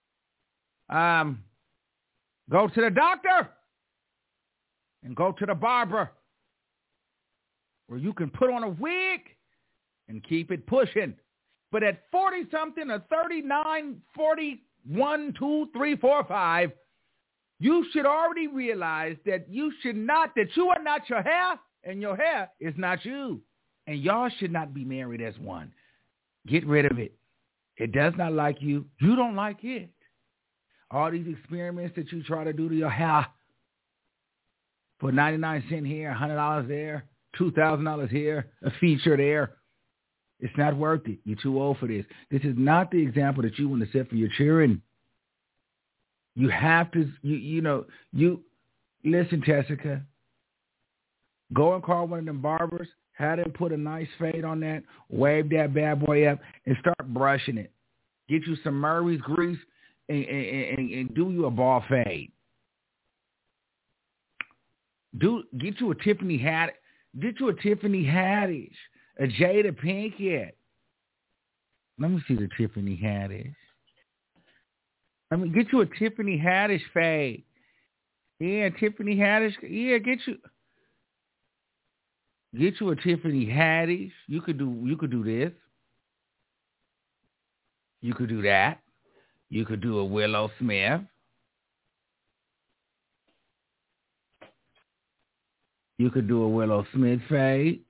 Go to the doctor and go to the barber where you can put on a wig and keep it pushing. But at 40-something or 39, 41, 2, 3, 4, 5, you should already realize that you are not your hair and your hair is not you. And y'all should not be married as one. Get rid of it. It does not like you. You don't like it. All these experiments that you try to do to your hair for 99 cents here, $100 there, $2,000 here, a feature there. It's not worth it. You're too old for this. This is not the example that you want to set for your children. You have to, listen, Tessica. Go and call one of them barbers, have them put a nice fade on that, wave that bad boy up, and start brushing it. Get you some Murray's grease and do you a ball fade. Get you a Tiffany Haddish. Get you a Tiffany Haddish, a Jada Pinkett. Let me see the Tiffany Haddish. Get you a Tiffany Haddish fade Yeah, Tiffany Haddish. Yeah, get you a Tiffany Haddish. You could do this. You could do that. You could do a Willow Smith. You could do a Willow Smith fade.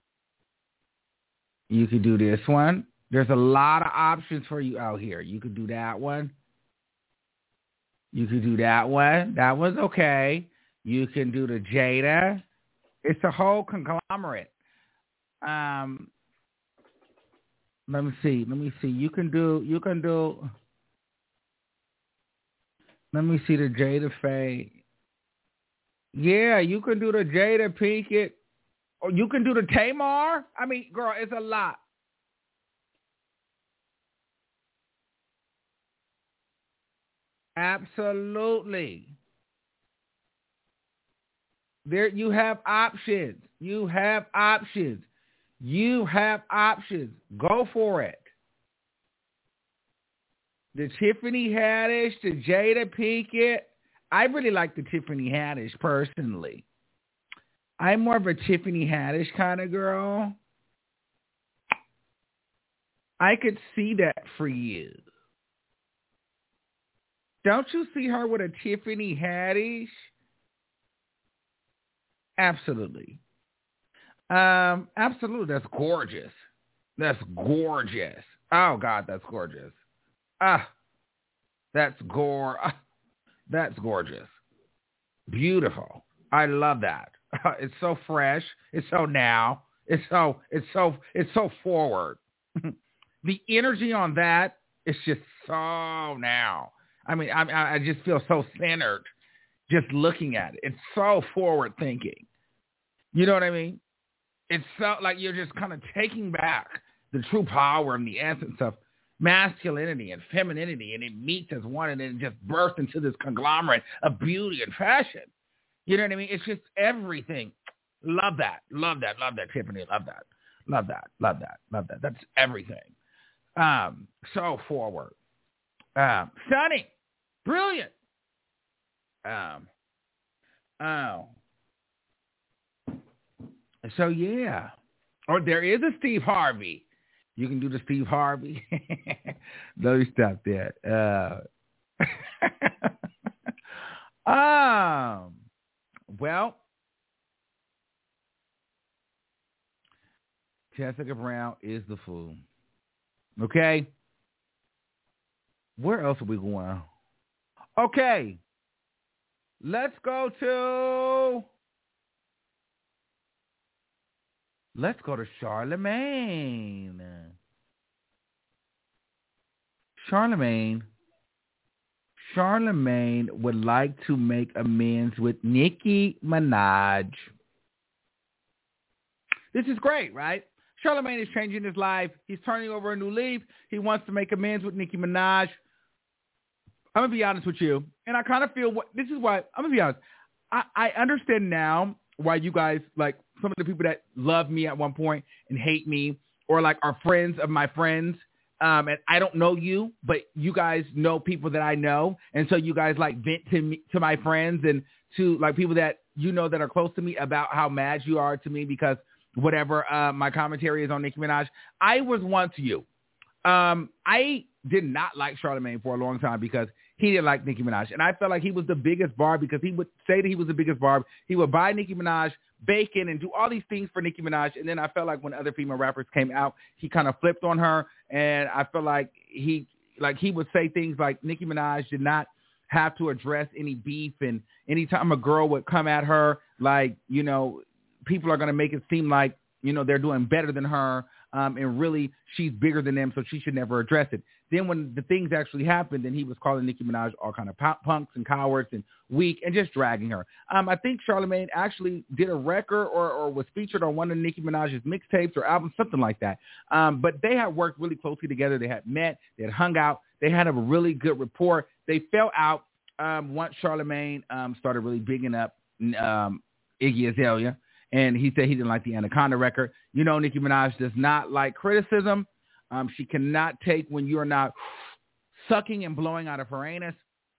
You could do this one. There's a lot of options for you out here. You could do that one. You could do that one. That one's okay. You can do the Jada. It's a whole conglomerate. Let me see. You can do. Let me see the Jada fade. Yeah, you can do the Jada Pinkett. Or you can do the Tamar. I mean, girl, it's a lot. Absolutely. There you have options. You have options. Go for it. The Tiffany Haddish, the Jada Pinkett. I really like the Tiffany Haddish personally. I'm more of a Tiffany Haddish kind of girl. I could see that for you. Don't you see her with a Tiffany Haddish? Absolutely. Absolutely. That's gorgeous. That's gorgeous. Oh, God, that's gorgeous. That's gorgeous. Beautiful. I love that. It's so fresh. It's so now. It's so forward. The energy on that is just so now. I mean, I just feel so centered just looking at it. It's so forward thinking. You know what I mean? It's so like you're just kind of taking back the true power and the essence of masculinity and femininity, and it meets as one, and then it just bursts into this conglomerate of beauty and fashion. You know what I mean? It's just everything. Love that, Tiffany. Love that. That's everything. So forward. Stunning. Brilliant. So yeah. Or there is a Steve Harvey. You can do the Steve Harvey. No, stop that. Well, Jessica Brown is the fool. Okay. Where else are we going? Okay. Let's go to Charlemagne. Charlemagne would like to make amends with Nicki Minaj. This is great, right? Charlemagne is changing his life. He's turning over a new leaf. He wants to make amends with Nicki Minaj. I'm going to be honest with you. And I kind of feel this is why, I'm going to be honest. I understand now why you guys, like some of the people that loved me at one point and hate me, or like are friends of my friends. And I don't know you, but you guys know people that I know. And so you guys like vent to my friends and to like people that you know that are close to me about how mad you are to me because whatever my commentary is on Nicki Minaj. I was one to you. I did not like Charlemagne for a long time because he didn't like Nicki Minaj. And I felt like he was the biggest barb because he would say that he was the biggest barb. He would buy Nicki Minaj bacon and do all these things for Nicki Minaj. And then I felt like when other female rappers came out, he kind of flipped on her. And I felt like he would say things like Nicki Minaj did not have to address any beef. And anytime a girl would come at her, like, you know, people are going to make it seem like, you know, they're doing better than her. And really, she's bigger than them, so she should never address it. Then when the things actually happened, then he was calling Nicki Minaj all kind of punks and cowards and weak and just dragging her. I think Charlemagne actually did a record or was featured on one of Nicki Minaj's mixtapes or albums, something like that. But they had worked really closely together. They had met. They had hung out. They had a really good rapport. They fell out once Charlemagne started really bigging up Iggy Azalea. And he said he didn't like the Anaconda record. You know, Nicki Minaj does not like criticism. She cannot take when you're not sucking and blowing out of her anus.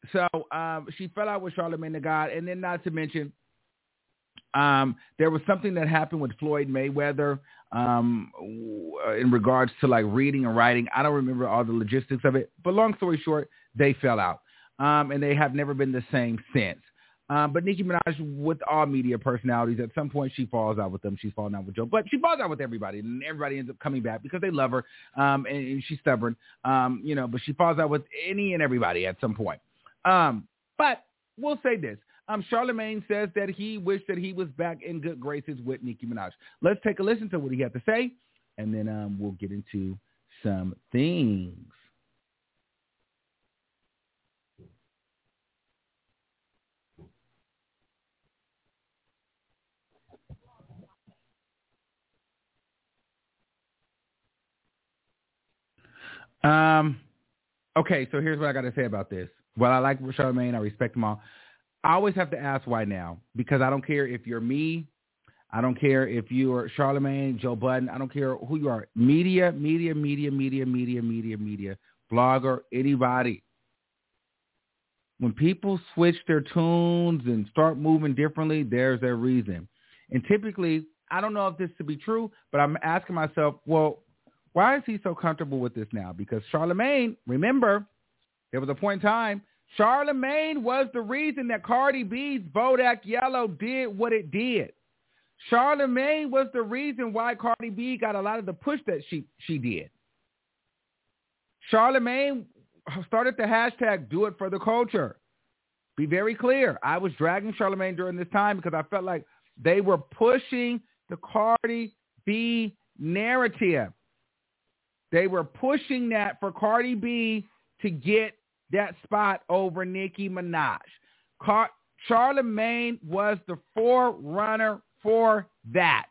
So she fell out with Charlamagne the God, and then not to mention there was something that happened with Floyd Mayweather in regards to like reading and writing. I don't remember all the logistics of it, but long story short, they fell out, and they have never been the same since. But Nicki Minaj, with all media personalities, at some point she falls out with them. She's falling out with Joe, but she falls out with everybody, and everybody ends up coming back because they love her, and she's stubborn, but she falls out with any and everybody at some point. But we'll say this. Charlamagne says that he wished that he was back in good graces with Nicki Minaj. Let's take a listen to what he had to say, and then we'll get into some things. Okay, so here's what I got to say about this. Well, I like Charlamagne. I respect them all. I always have to ask why now, because I don't care if you're me. I don't care if you're Charlamagne, Joe Budden. I don't care who you are. Media, blogger, anybody. When people switch their tunes and start moving differently, there's their reason. And typically, I don't know if this to be true, but I'm asking myself, well, why is he so comfortable with this now? Because Charlamagne, remember, there was a point in time, Charlamagne was the reason that Cardi B's Bodak Yellow did what it did. Charlamagne was the reason why Cardi B got a lot of the push that she did. Charlamagne started the hashtag Do It For The Culture. Be very clear. I was dragging Charlamagne during this time because I felt like they were pushing the Cardi B narrative. They were pushing that for Cardi B to get that spot over Nicki Minaj. Charlamagne was the forerunner for that.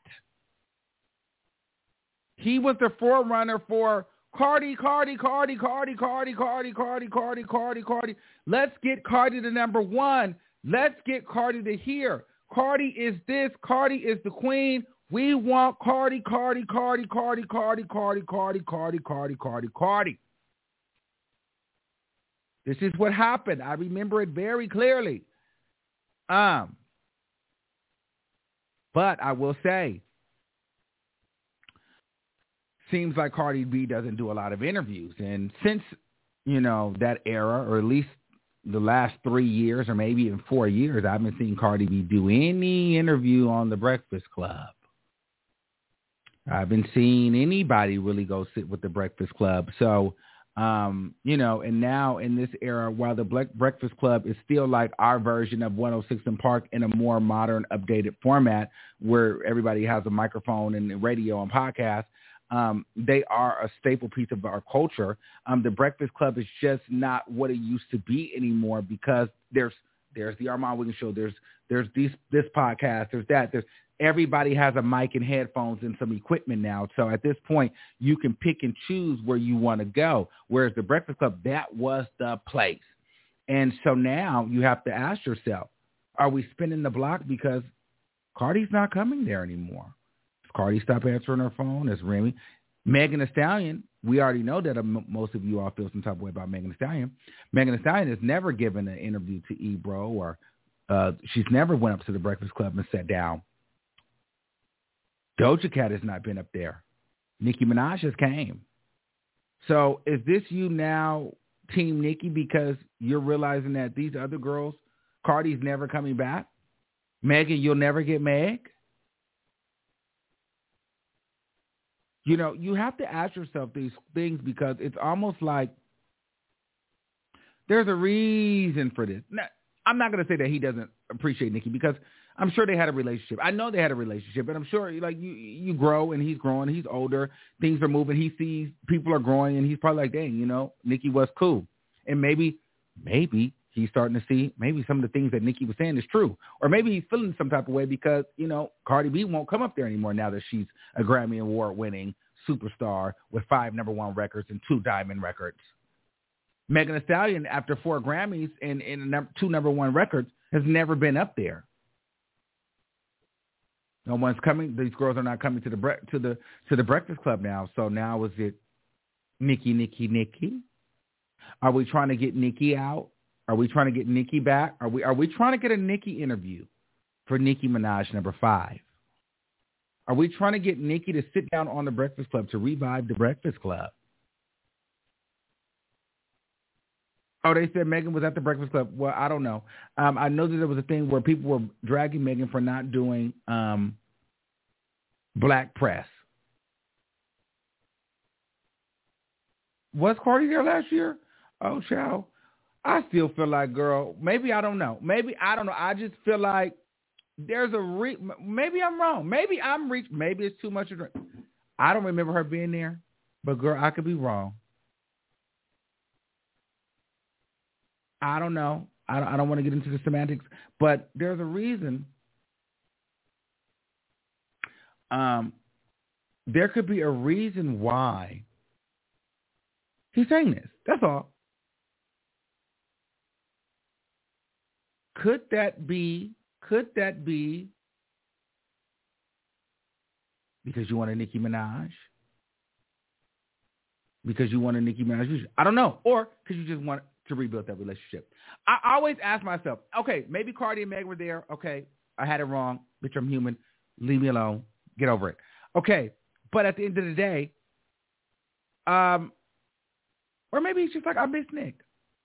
He was the forerunner for Cardi. Let's get Cardi to number one. Let's get Cardi to here. Cardi is this. Cardi is the queen. We want Cardi. This is what happened. I remember it very clearly. But I will say, seems like Cardi B doesn't do a lot of interviews. And since, that era, or at least the last 3 years or maybe even 4 years, I haven't seen Cardi B do any interview on The Breakfast Club. I haven't seen anybody really go sit with The Breakfast Club. So, and now in this era, while The Breakfast Club is still like our version of 106 & Park in a more modern, updated format where everybody has a microphone and radio and podcast, they are a staple piece of our culture. The Breakfast Club is just not what it used to be anymore because there's the Armand Wiggins Show, there's this podcast, there's that, everybody has a mic and headphones and some equipment now. So at this point, you can pick and choose where you want to go. Whereas the Breakfast Club, that was the place. And so now you have to ask yourself, are we spinning the block because Cardi's not coming there anymore? Has Cardi stopped answering her phone? Is Remy? Megan Thee Stallion, we already know that most of you all feel some type of way about Megan Thee Stallion. Megan Thee Stallion has never given an interview to Ebro, or she's never went up to the Breakfast Club and sat down. Doja Cat has not been up there. Nicki Minaj just came. So is this you now, Team Nicki, because you're realizing that these other girls, Cardi's never coming back? Megan, you'll never get Meg? You have to ask yourself these things because it's almost like there's a reason for this. Now, I'm not going to say that he doesn't appreciate Nicki because I'm sure they had a relationship. I know they had a relationship, and I'm sure like you grow and he's growing, he's older, things are moving, he sees people are growing, and he's probably like, dang, Nicki was cool. And maybe he's starting to see maybe some of the things that Nicki was saying is true. Or maybe he's feeling some type of way because, Cardi B won't come up there anymore now that she's a Grammy Award-winning superstar with 5 #1 records and 2 diamond records. Megan Thee Stallion, after 4 Grammys and 2 #1 records, has never been up there. No one's coming. These girls are not coming to the Breakfast Club now. So now is it Nicki? Are we trying to get Nicki out Are we trying to get Nicki back? Are we trying to get a Nicki interview for Nicki Minaj number 5? Are we trying to get Nicki to sit down on the Breakfast Club to revive the Breakfast Club? Oh, they said Megan was at the Breakfast Club. Well, I don't know. I know that there was a thing where people were dragging Megan for not doing black press. Was Cardi there last year? Oh, child. I still feel like, girl, maybe I don't know. Maybe I don't know. I just feel like there's maybe I'm wrong. Maybe maybe it's too much to drink. I don't remember her being there, but girl, I could be wrong. I don't know. I don't want to get into the semantics, but there's a reason. There could be a reason why he's saying this. That's all. Could that be because you want a Nicki Minaj? Because you want a Nicki Minaj? I don't know. Or because you just want to rebuild that relationship. I always ask myself, okay, maybe Cardi and Meg were there. Okay, I had it wrong. Bitch, I'm human. Leave me alone. Get over it. Okay, but at the end of the day, or maybe he's just like, I miss Nick.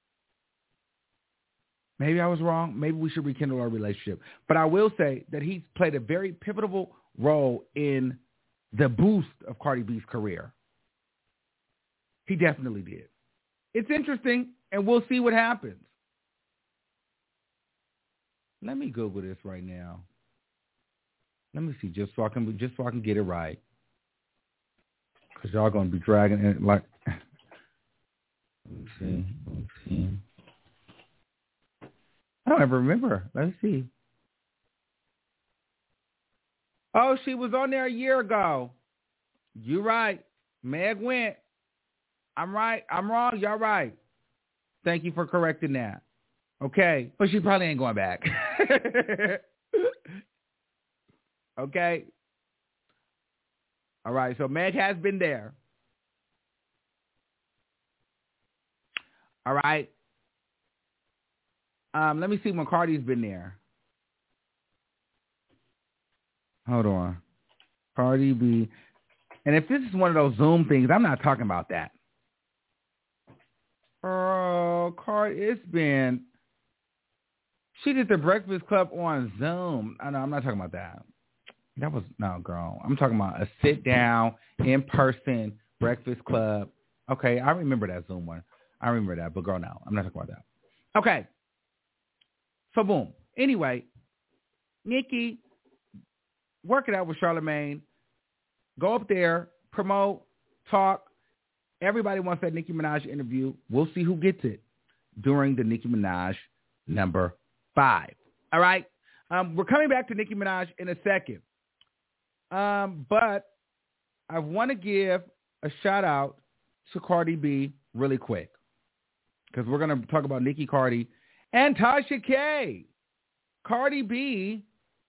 Maybe I was wrong. Maybe we should rekindle our relationship. But I will say that he's played a very pivotal role in the boost of Cardi B's career. He definitely did. It's interesting, and we'll see what happens. Let me Google this right now. Let me see, just so I can get it right. Because y'all gonna be dragging it like. Let me see. I don't ever remember. Let me see. Oh, she was on there a year ago. You're right. Meg went. I'm right. I'm wrong. Y'all right. Thank you for correcting that. Okay. But she probably ain't going back. Okay. All right. So Meg has been there. All right. Let me see when Cardi's been there. Hold on. Cardi B. And if this is one of those Zoom things, I'm not talking about that. Oh, Cardi, it's been... She did the Breakfast Club on Zoom. I know, I'm not talking about that. That was... No, girl. I'm talking about a sit-down, in-person Breakfast Club. Okay, I remember that Zoom one. I remember that, but girl, no. I'm not talking about that. Okay. So, boom. Anyway, Nicki, work it out with Charlamagne. Go up there, promote, talk. Everybody wants that Nicki Minaj interview. We'll see who gets it during the Nicki Minaj number 5. All right? We're coming back to Nicki Minaj in a second. But I want to give a shout-out to Cardi B really quick because we're going to talk about Nicki, Cardi, and Tasha K. Cardi B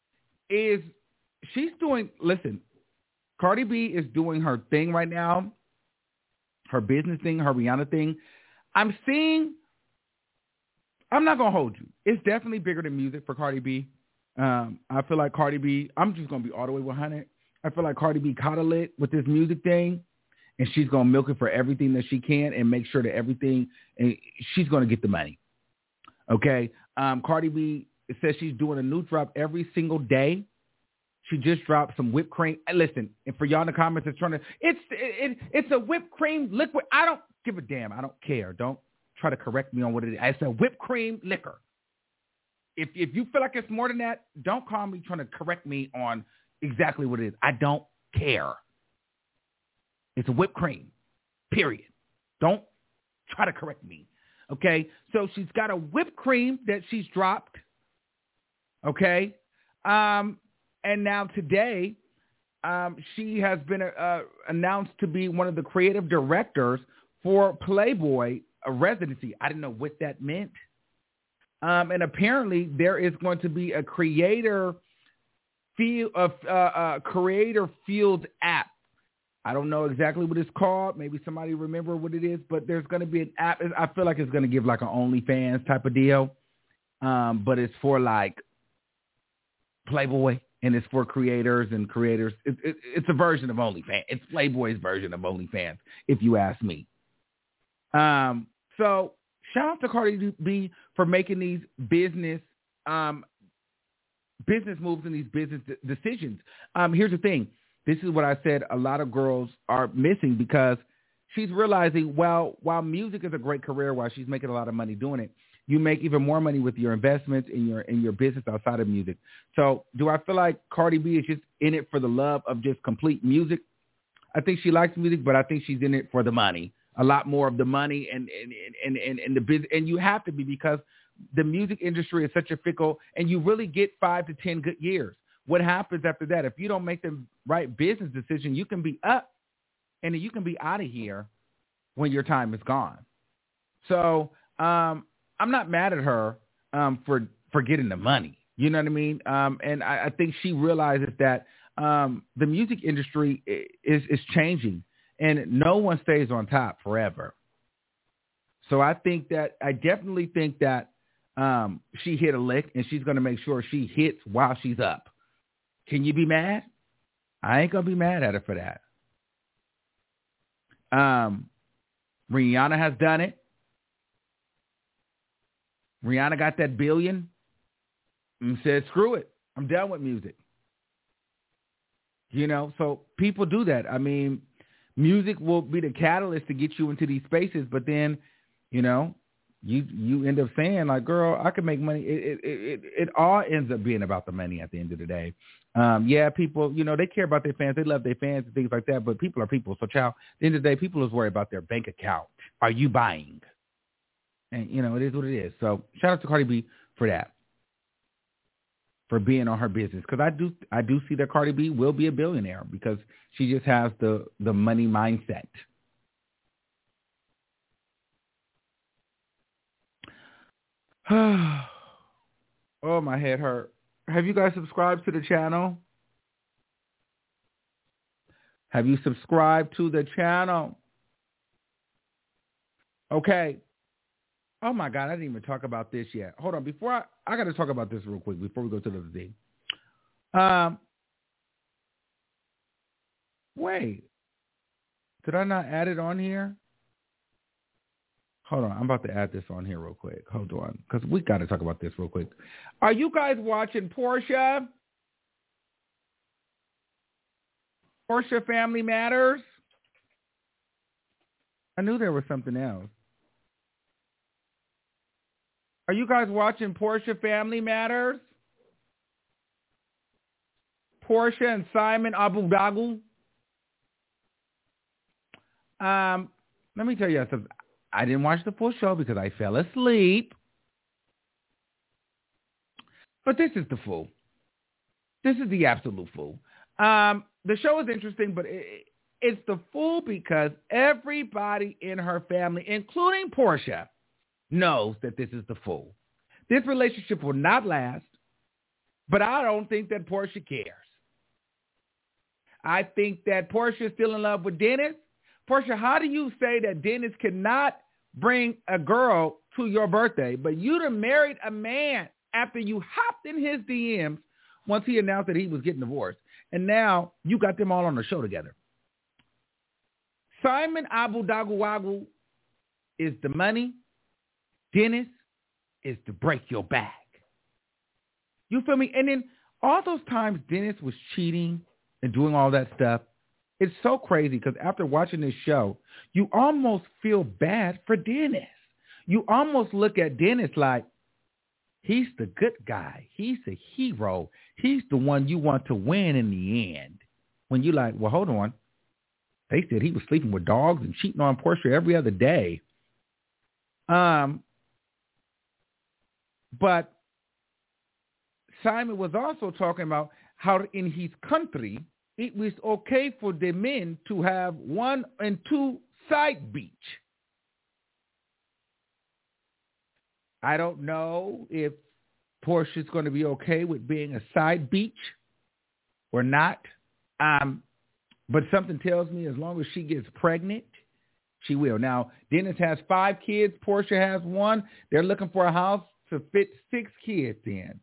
Cardi B is doing her thing right now, her business thing, her Rihanna thing. I'm not going to hold you. It's definitely bigger than music for Cardi B. I feel like Cardi B, I'm just going to be all the way 100. I feel like Cardi B caught a lit with this music thing, and she's going to milk it for everything that she can and make sure that everything, and she's going to get the money. Okay? Cardi B says she's doing a new drop every single day. She just dropped some whipped cream. Listen, and for y'all in the comments that's trying to, it's a whipped cream liquid. I don't give a damn. I don't care. Don't try to correct me on what it is. It's a whipped cream liquor. If you feel like it's more than that, don't call me trying to correct me on exactly what it is. I don't care. It's a whipped cream, period. Don't try to correct me, okay? So she's got a whipped cream that she's dropped, okay? And now today, she has been announced to be one of the creative directors for Playboy, a residency. I didn't know what that meant. And apparently there is going to be a creator field app I don't know exactly what it's called. Maybe somebody remember what it is, but there's going to be an app. I feel like it's going to give like an OnlyFans type of deal, but it's for like Playboy, and it's for creators and creators. It's a version of OnlyFans. It's Playboy's version of OnlyFans, if you ask me. So shout out to Cardi B for making these business moves and these business decisions. Here's the thing. This is what I said a lot of girls are missing, because she's realizing, well, while music is a great career, while she's making a lot of money doing it, you make even more money with your investments in your business outside of music. So do I feel like Cardi B is just in it for the love of just complete music? I think she likes music, but I think she's in it for the money, a lot more of the money and the business. And you have to be, because the music industry is such a fickle, and you really get 5 to 10 good years. What happens after that? If you don't make the right business decision, you can be up and then you can be out of here when your time is gone. So I'm not mad at her for getting the money. You know what I mean? And I think she realizes that the music industry is changing, and no one stays on top forever. So I definitely think that she hit a lick, and she's going to make sure she hits while she's up. Can you be mad? I ain't going to be mad at her for that. Rihanna has done it. Rihanna got that $1 billion and said, screw it. I'm done with music. You know, so people do that. I mean, music will be the catalyst to get you into these spaces, but then, you know, you end up saying, like, girl, I can make money. It all ends up being about the money at the end of the day. Yeah, people, you know, they care about their fans. They love their fans and things like that, but people are people. So, child, at the end of the day, people is worried about their bank account. Are you buying? And, you know, it is what it is. So shout out to Cardi B for that, for being on her business. Because I do see that Cardi B will be a billionaire, because she just has the money mindset. Oh, my head hurt. Have you guys subscribed to the channel? Have you subscribed to the channel? Okay. Oh, my God. I didn't even talk about this yet. Hold on. Before I got to talk about this real quick before we go to the other thing. Wait. Did I not add it on here? Hold on. I'm about to add this on here real quick. Hold on. Because we got to talk about this real quick. Are you guys watching Portia? Portia Family Matters? I knew there was something else. Are you guys watching Portia Family Matters? Portia and Simon Abu Dhabi? Let me tell you something. I didn't watch the full show because I fell asleep. But this is the fool. This is the absolute fool. The show is interesting, but it's the fool because everybody in her family, including Portia, knows that this is the fool. This relationship will not last, but I don't think that Portia cares. I think that Portia is still in love with Dennis. Portia, how do you say that Dennis cannot bring a girl to your birthday, but you done married a man after you hopped in his DMs once he announced that he was getting divorced, and now you got them all on the show together? Simon Abu Dhabi is the money. Dennis is to break your back. You feel me? And then all those times Dennis was cheating and doing all that stuff, it's so crazy because after watching this show, you almost feel bad for Dennis. You almost look at Dennis like he's the good guy. He's the hero. He's the one you want to win in the end. When you're like, well, hold on. They said he was sleeping with dogs and cheating on Portia every other day. But Simon was also talking about how in his country, it was okay for the men to have 1 and 2 side beach. I don't know if Portia's going to be okay with being a side beach or not. But something tells me as long as she gets pregnant, she will. Now, Dennis has 5 kids. Portia has 1. They're looking for a house to fit 6 kids in.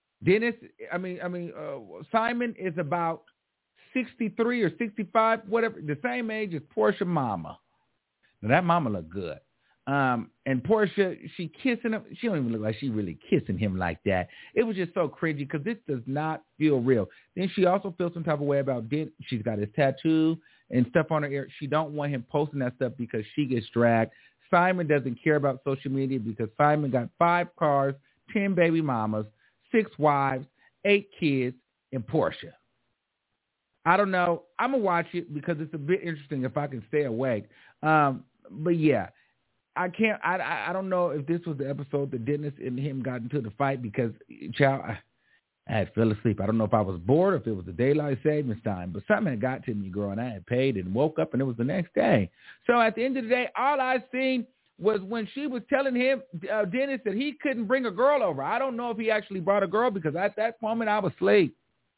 Simon is about 63 or 65, whatever, the same age as Portia mama. Now, that mama look good. And Portia, she kissing him. She don't even look like she really kissing him like that. It was just so cringy because this does not feel real. Then she also feels some type of way about Dennis. She's got his tattoo and stuff on her ear. She don't want him posting that stuff because she gets dragged. Simon doesn't care about social media because Simon got 5 cars, 10 baby mamas, 6 wives, 8 kids, and Portia. I don't know. I'm going to watch it because it's a bit interesting if I can stay awake. But yeah, I can't. I don't know if this was the episode that Dennis and him got into the fight because, child, I had fell asleep. I don't know if I was bored or if it was the daylight savings time, but something had got to me, girl, and I had paid and woke up and it was the next day. So at the end of the day, all I seen was when she was telling him, Dennis, that he couldn't bring a girl over. I don't know if he actually brought a girl because at that moment I was asleep.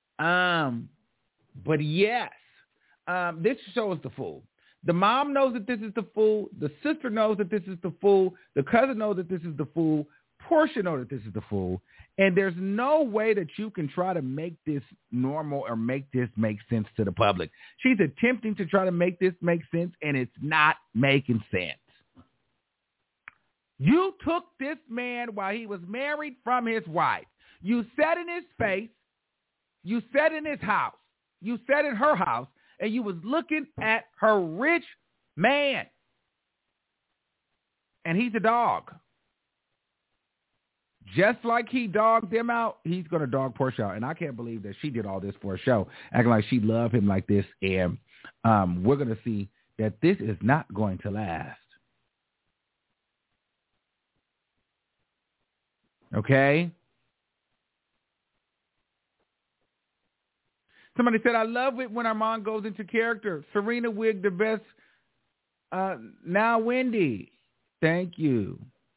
But yes, this show is the fool. The mom knows that this is the fool. The sister knows that this is the fool. The cousin knows that this is the fool. Portia knows that this is the fool. And there's no way that you can try to make this normal or make this make sense to the public. She's attempting to try to make this make sense, and it's not making sense. You took this man while he was married from his wife. You sat in his face. You sat in his house. You sat in her house. And you was looking at her rich man. And he's a dog. Just like he dogged them out, he's going to dog Portia out. And I can't believe that she did all this for a show, acting like she loved him like this. And we're going to see that this is not going to last. Okay? Somebody said, I love it when Armand goes into character. Serena Wig, the best. Now, Wendy. Thank you.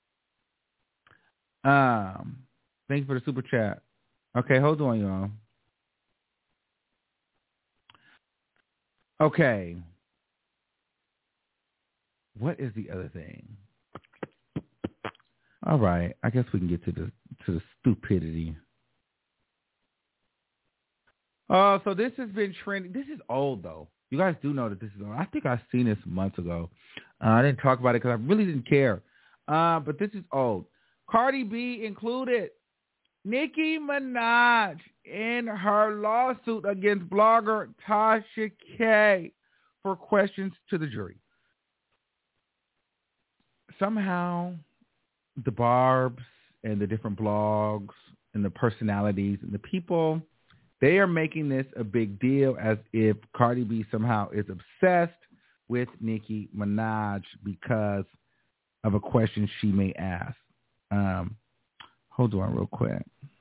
Thank you for the super chat. Okay, hold on, y'all. Okay. What is the other thing? All right. I guess we can get to the stupidity. So this has been trending. This is old, though. You guys do know that this is old. I think I've seen this months ago. I didn't talk about it because I really didn't care. But this is old. Cardi B included Nicki Minaj in her lawsuit against blogger Tasha K for questions to the jury. Somehow, the Barbs and the different blogs and the personalities and the people, they are making this a big deal as if Cardi B somehow is obsessed with Nicki Minaj because of a question she may ask. Hold on real quick.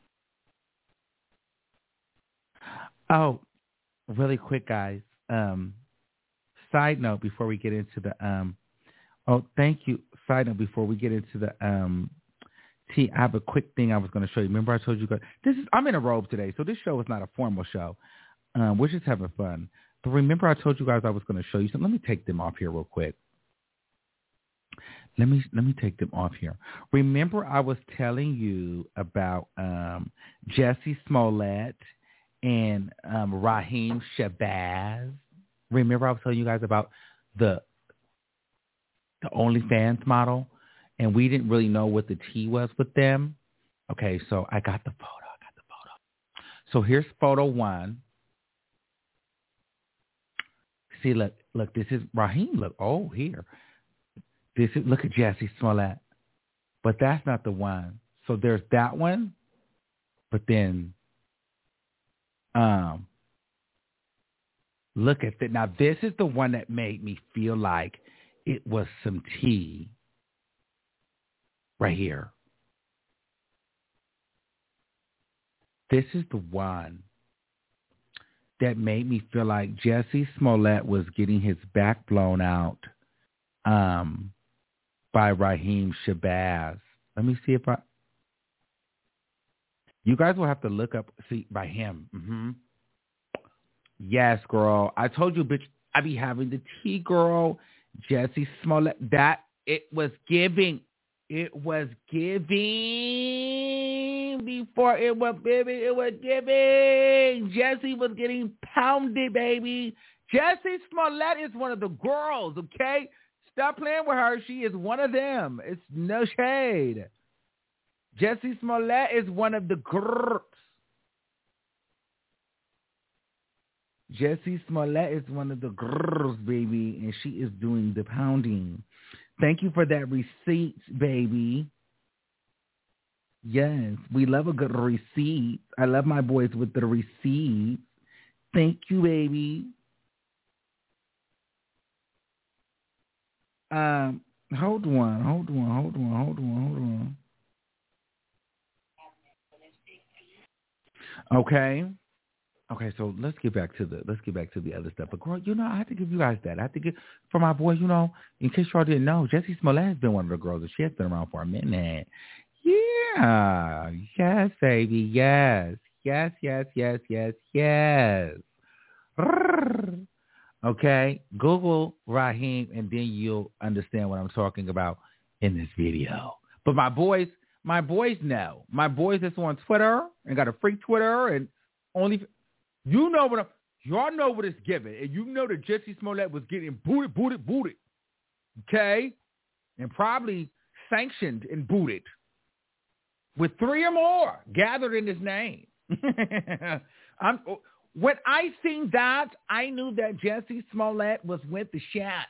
Oh, really quick, guys. Side note before we get into the thank you. Side note before we get into the I have a quick thing I was going to show you. Remember I told you guys, I'm in a robe today, so this show is not a formal show. We're just having fun. But remember I told you guys I was going to show you something. Let me take them off here real quick. Let me take them off here. Remember I was telling you about Jussie Smollett and Raheem Shabazz. Remember I was telling you guys about the OnlyFans model? And we didn't really know what the tea was with them. Okay, so I got the photo. So here's photo 1. See, look, this is Raheem. Look, here. Look at Jussie Smollett. But that's not the one. So there's that one. But then, look at that. Now, this is the one that made me feel like it was some tea. Right here. This is the one that made me feel like Jussie Smollett was getting his back blown out by Raheem Shabazz. Let me see if you guys will have to look up, see, by him. Yes, girl. I told you, bitch, I be having the tea, girl. Jessie Smollett. That, it was giving. It was giving before it was giving. It was giving. Jessie was getting pounded, baby. Jessie Smollett is one of the girls, okay? Stop playing with her. She is one of them. It's no shade. Jessie Smollett is one of the girls. Jessie Smollett is one of the girls, baby, and she is doing the pounding. Thank you for that receipt, baby. Yes, we love a good receipt. I love my boys with the receipt. Thank you, baby. Hold on. Okay, so let's get back to the other stuff. But girl, I have to give you guys that. I have to give for my boy, in case y'all didn't know, Jessie Smollett has been one of the girls, and she has been around for a minute. Yeah. Yes, baby. Yes. Yes. Okay. Google Raheem, and then you'll understand what I'm talking about in this video. But my boys know. My boys that's on Twitter and got a free Twitter and only. Y'all know what it's giving. And you know that Jessie Smollett was getting booted. Okay? And probably sanctioned and booted. With 3 or more gathered in his name. When I seen that, I knew that Jessie Smollett was with the Shats.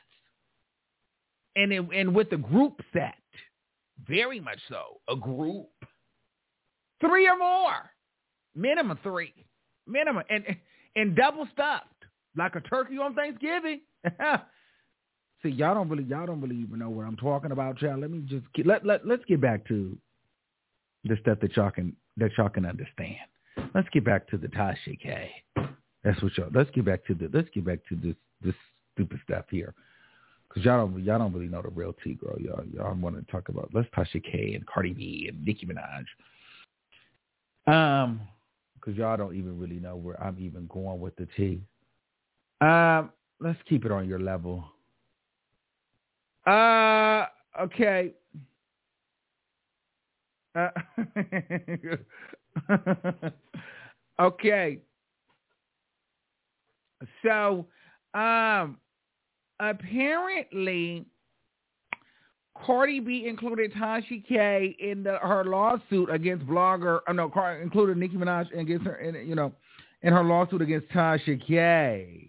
And with the group set. Very much so. A group. 3 or more. Minimum 3. Minimum, and double stuffed like a turkey on Thanksgiving. See, y'all don't really even know what I'm talking about, y'all. Let me just let's get back to the stuff that y'all can understand. Let's get back to the Tasha K. That's what y'all. Let's get back to this stupid stuff here, because y'all don't really know the real tea, girl. Y'all want to talk about Tasha K and Cardi B and Nicki Minaj. Because y'all don't even really know where I'm even going with the tea. Let's keep it on your level. Okay. Okay. So, apparently, Cardi B included Tasha K in her lawsuit against blogger. Included Nicki Minaj against her, in her lawsuit against Tasha K.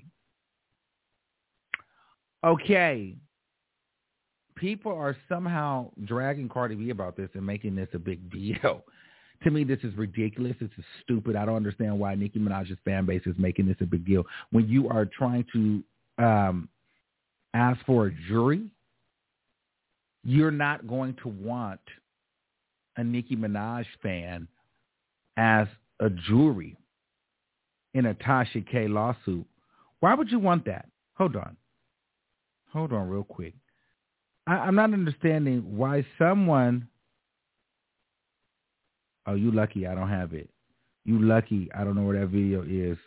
Okay, people are somehow dragging Cardi B about this and making this a big deal. To me, this is ridiculous. This is stupid. I don't understand why Nicki Minaj's fan base is making this a big deal when you are trying to ask for a jury. You're not going to want a Nicki Minaj fan as a jury in a Tasha K lawsuit. Why would you want that? Hold on real quick. I'm not understanding why someone... Oh, you lucky I don't have it. You lucky I don't know where that video is.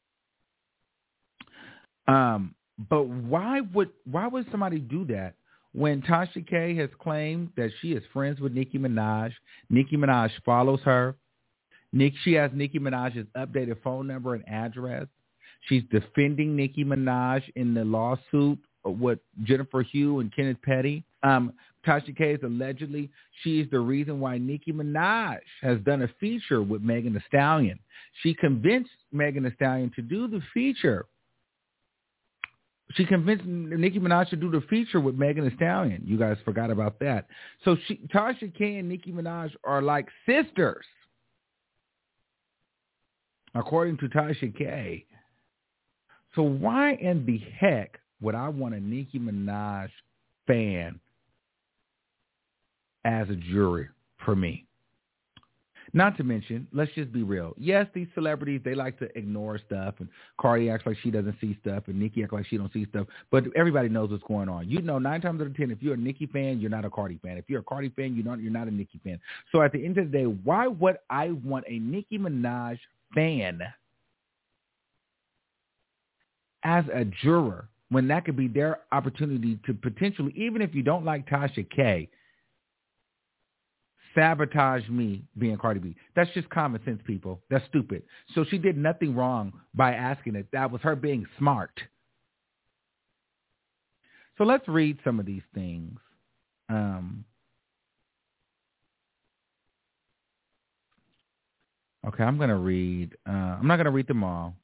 But why would somebody do that when Tasha K has claimed that she is friends with Nicki Minaj? Nicki Minaj follows her. She has Nicki Minaj's updated phone number and address. She's defending Nicki Minaj in the lawsuit with Jennifer Hugh and Kenneth Petty. Tasha K is allegedly, she's the reason why Nicki Minaj has done a feature with Megan Thee Stallion. She convinced Megan Thee Stallion to do the feature. She convinced Nicki Minaj to do the feature with Megan Thee Stallion. You guys forgot about that. So Tasha K and Nicki Minaj are like sisters, according to Tasha K. So why in the heck would I want a Nicki Minaj fan as a jury for me? Not to mention, let's just be real. Yes, these celebrities, they like to ignore stuff, and Cardi acts like she doesn't see stuff, and Nicki acts like she don't see stuff, but everybody knows what's going on. 9 times out of 10, if you're a Nicki fan, you're not a Cardi fan. If you're a Cardi fan, you're not a Nicki fan. So at the end of the day, why would I want a Nicki Minaj fan as a juror when that could be their opportunity to potentially, even if you don't like Tasha K, sabotage me being Cardi B? That's just common sense, people. That's stupid. So she did nothing wrong by asking it. That was her being smart. So let's read some of these things. Okay, I'm going to read. I'm not going to read them all.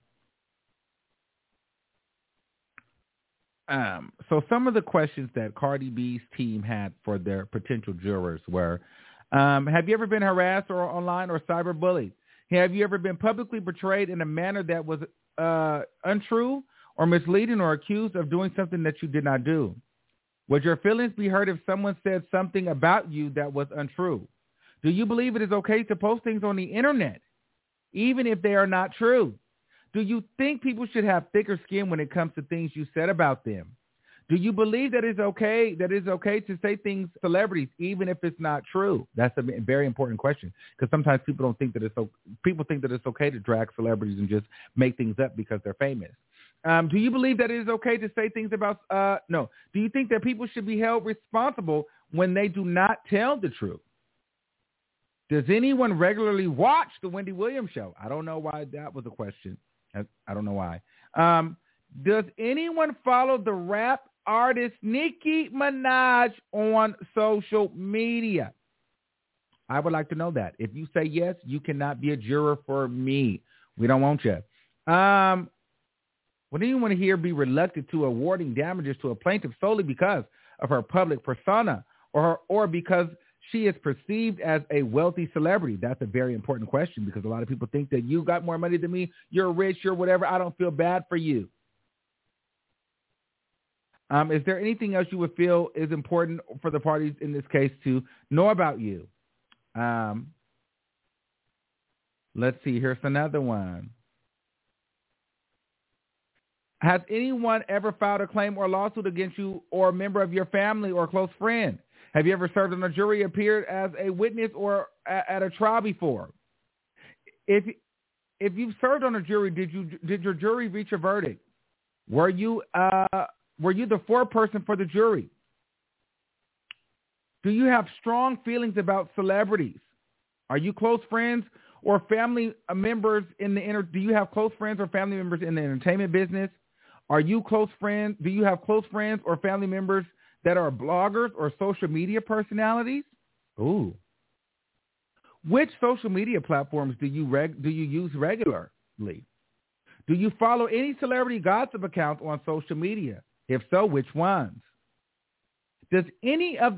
So some of the questions that Cardi B's team had for their potential jurors were, have you ever been harassed or online or cyberbullied? Have you ever been publicly portrayed in a manner that was untrue or misleading or accused of doing something that you did not do? Would your feelings be hurt if someone said something about you that was untrue? Do you believe it is okay to post things on the internet, even if they are not true? Do you think people should have thicker skin when it comes to things you said about them? Do you believe that it's okay to say things to celebrities, even if it's not true? That's a very important question, because sometimes people think that it's okay to drag celebrities and just make things up because they're famous. Do you believe that it is okay to say things about no? Do you think that people should be held responsible when they do not tell the truth? Does anyone regularly watch the Wendy Williams show? I don't know why that was a question. I don't know why. Does anyone follow the rap artist Nicki Minaj on social media? I would like to know that. If you say yes, you cannot be a juror for me. We don't want you. Would anyone here be reluctant to awarding damages to a plaintiff solely because of her public persona or because she is perceived as a wealthy celebrity? That's a very important question, because a lot of people think that you got more money than me, you're rich, you're whatever. I don't feel bad for you. Is there anything else you would feel is important for the parties in this case to know about you? Let's see. Here's another one. Has anyone ever filed a claim or lawsuit against you or a member of your family or close friend? Have you ever served on a jury, appeared as a witness, or at a trial before? If you've served on a jury, did your jury reach a verdict? Were you the foreperson for the jury? Do you have strong feelings about celebrities? Are you close friends or family members in the do you have close friends or family members in the entertainment business? Are you close friends? Do you have close friends or family members that are bloggers or social media personalities? Ooh. Which social media platforms do you use regularly? Do you follow any celebrity gossip accounts on social media? If so, which ones? Does anyone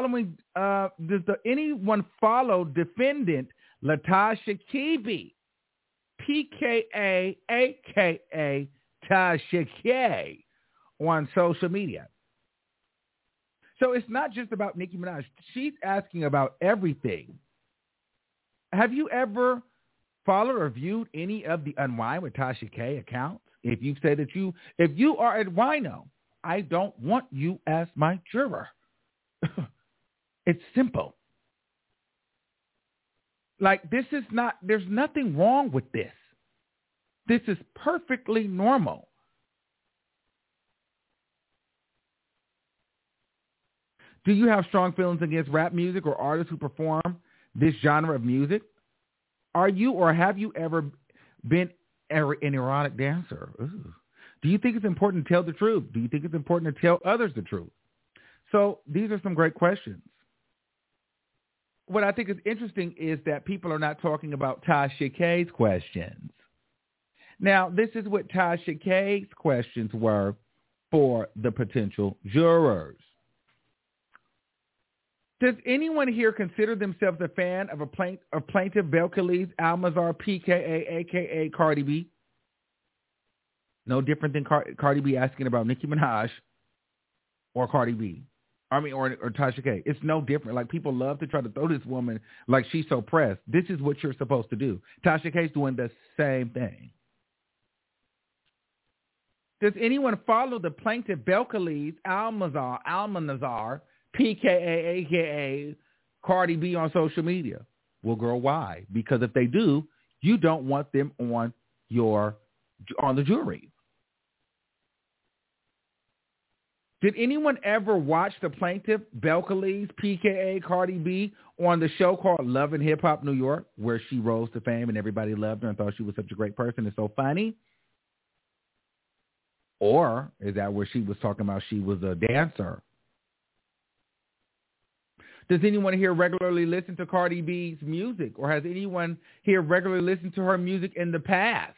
follow defendant Latasha Kebe, PKA, AKA Tasha K, on social media? So it's not just about Nicki Minaj. She's asking about everything. Have you ever followed or viewed any of the Unwind with Tasha K accounts? If you say that if you are a wino, I don't want you as my juror. It's simple. Like, there's nothing wrong with this. This is perfectly normal. Do you have strong feelings against rap music or artists who perform this genre of music? Are you or have you ever been an erotic dancer? Ooh. Do you think it's important to tell the truth? Do you think it's important to tell others the truth? So these are some great questions. What I think is interesting is that people are not talking about Tasha K's questions. Now, this is what Tasha K's questions were for the potential jurors. Does anyone here consider themselves a fan of plaintiff Belcalis Almanzar, PKA, a.k.a. Cardi B? No different than Cardi B asking about Nicki Minaj or Cardi B. Or Tasha K. It's no different. Like, people love to try to throw this woman like she's so pressed. This is what you're supposed to do. Tasha K's doing the same thing. Does anyone follow the plaintiff Belcalis Almanzar, PKA, a.k.a. Cardi B, on social media? Well, girl, why? Because if they do, you don't want them on the jury. Did anyone ever watch the plaintiff, Belcalis, PKA, Cardi B, on the show called Love and Hip Hop New York, where she rose to fame and everybody loved her and thought she was such a great person and so funny? Or is that where she was talking about she was a dancer? Does anyone here regularly listen to Cardi B's music, or has anyone here regularly listened to her music in the past?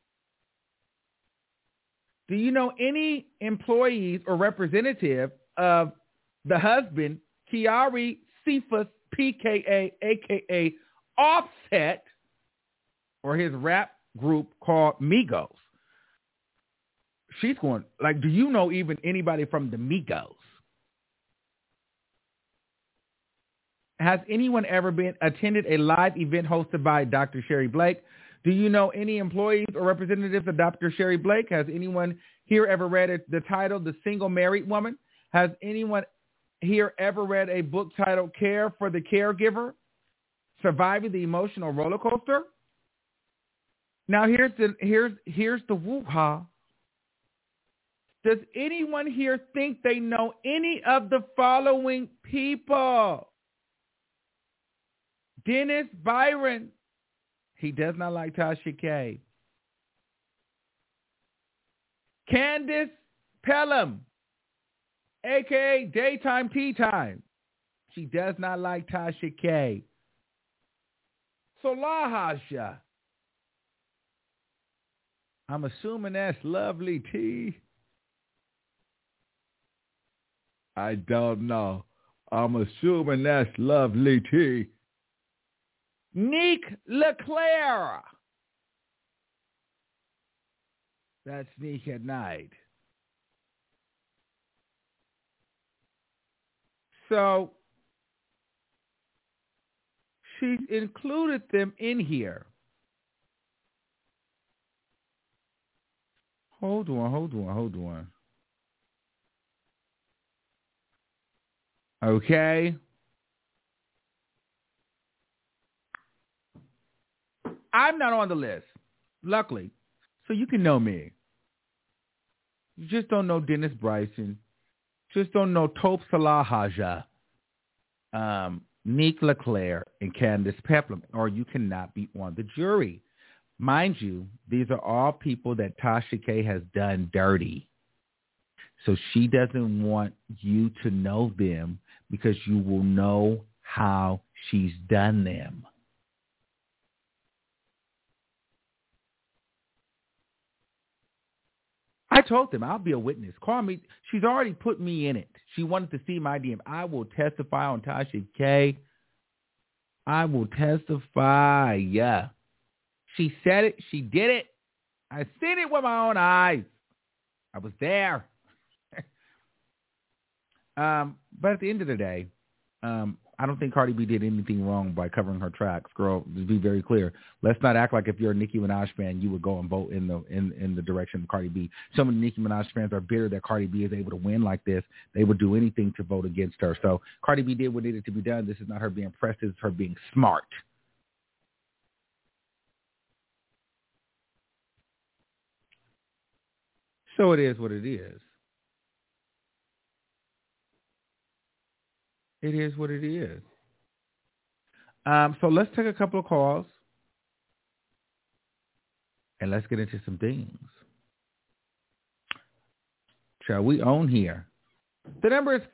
Do you know any employees or representative of the husband, Kiari Cephas, PKA, a.k.a. Offset, or his rap group called Migos? She's going, like, do you know even anybody from the Migos? Has anyone ever attended a live event hosted by Dr. Sherry Blake? Do you know any employees or representatives of Dr. Sherry Blake? Has anyone here ever read the title, The Single Married Woman? Has anyone here ever read a book titled Care for the Caregiver? Surviving the Emotional Roller Coaster? Now here's the woo-ha. Does anyone here think they know any of the following people? Dennis Byron. He does not like Tasha K. Candace Pelham, a.k.a. Daytime Tea Time. She does not like Tasha K. Salahaja. I'm assuming that's Lovely T. I don't know. I'm assuming that's Lovely T. Nick LeClaire. That's Nick at night. So she included them in here. Hold on. Okay. I'm not on the list, luckily, so you can know me. You just don't know Dennis Bryson. Just don't know Tope Salahaja, Nick LeClaire, and Candace Peplum, or you cannot be on the jury. Mind you, these are all people that Tasha K has done dirty. So she doesn't want you to know them because you will know how she's done them. I told them I'll be a witness. Call me. She's already put me in it. She wanted to see my DM. I will testify on Tasha K. I will testify. Yeah. She said it. She did it. I seen it with my own eyes. I was there. But at the end of the day, I don't think Cardi B did anything wrong by covering her tracks. Girl, to be very clear, let's not act like if you're a Nicki Minaj fan, you would go and vote in the direction of Cardi B. Some of the Nicki Minaj fans are bitter that Cardi B is able to win like this. They would do anything to vote against her. So Cardi B did what needed to be done. This is not her being pressed. This is her being smart. So it is what it is. It is what it is. So let's take a couple of calls and let's get into some things. Shall we own here? The number is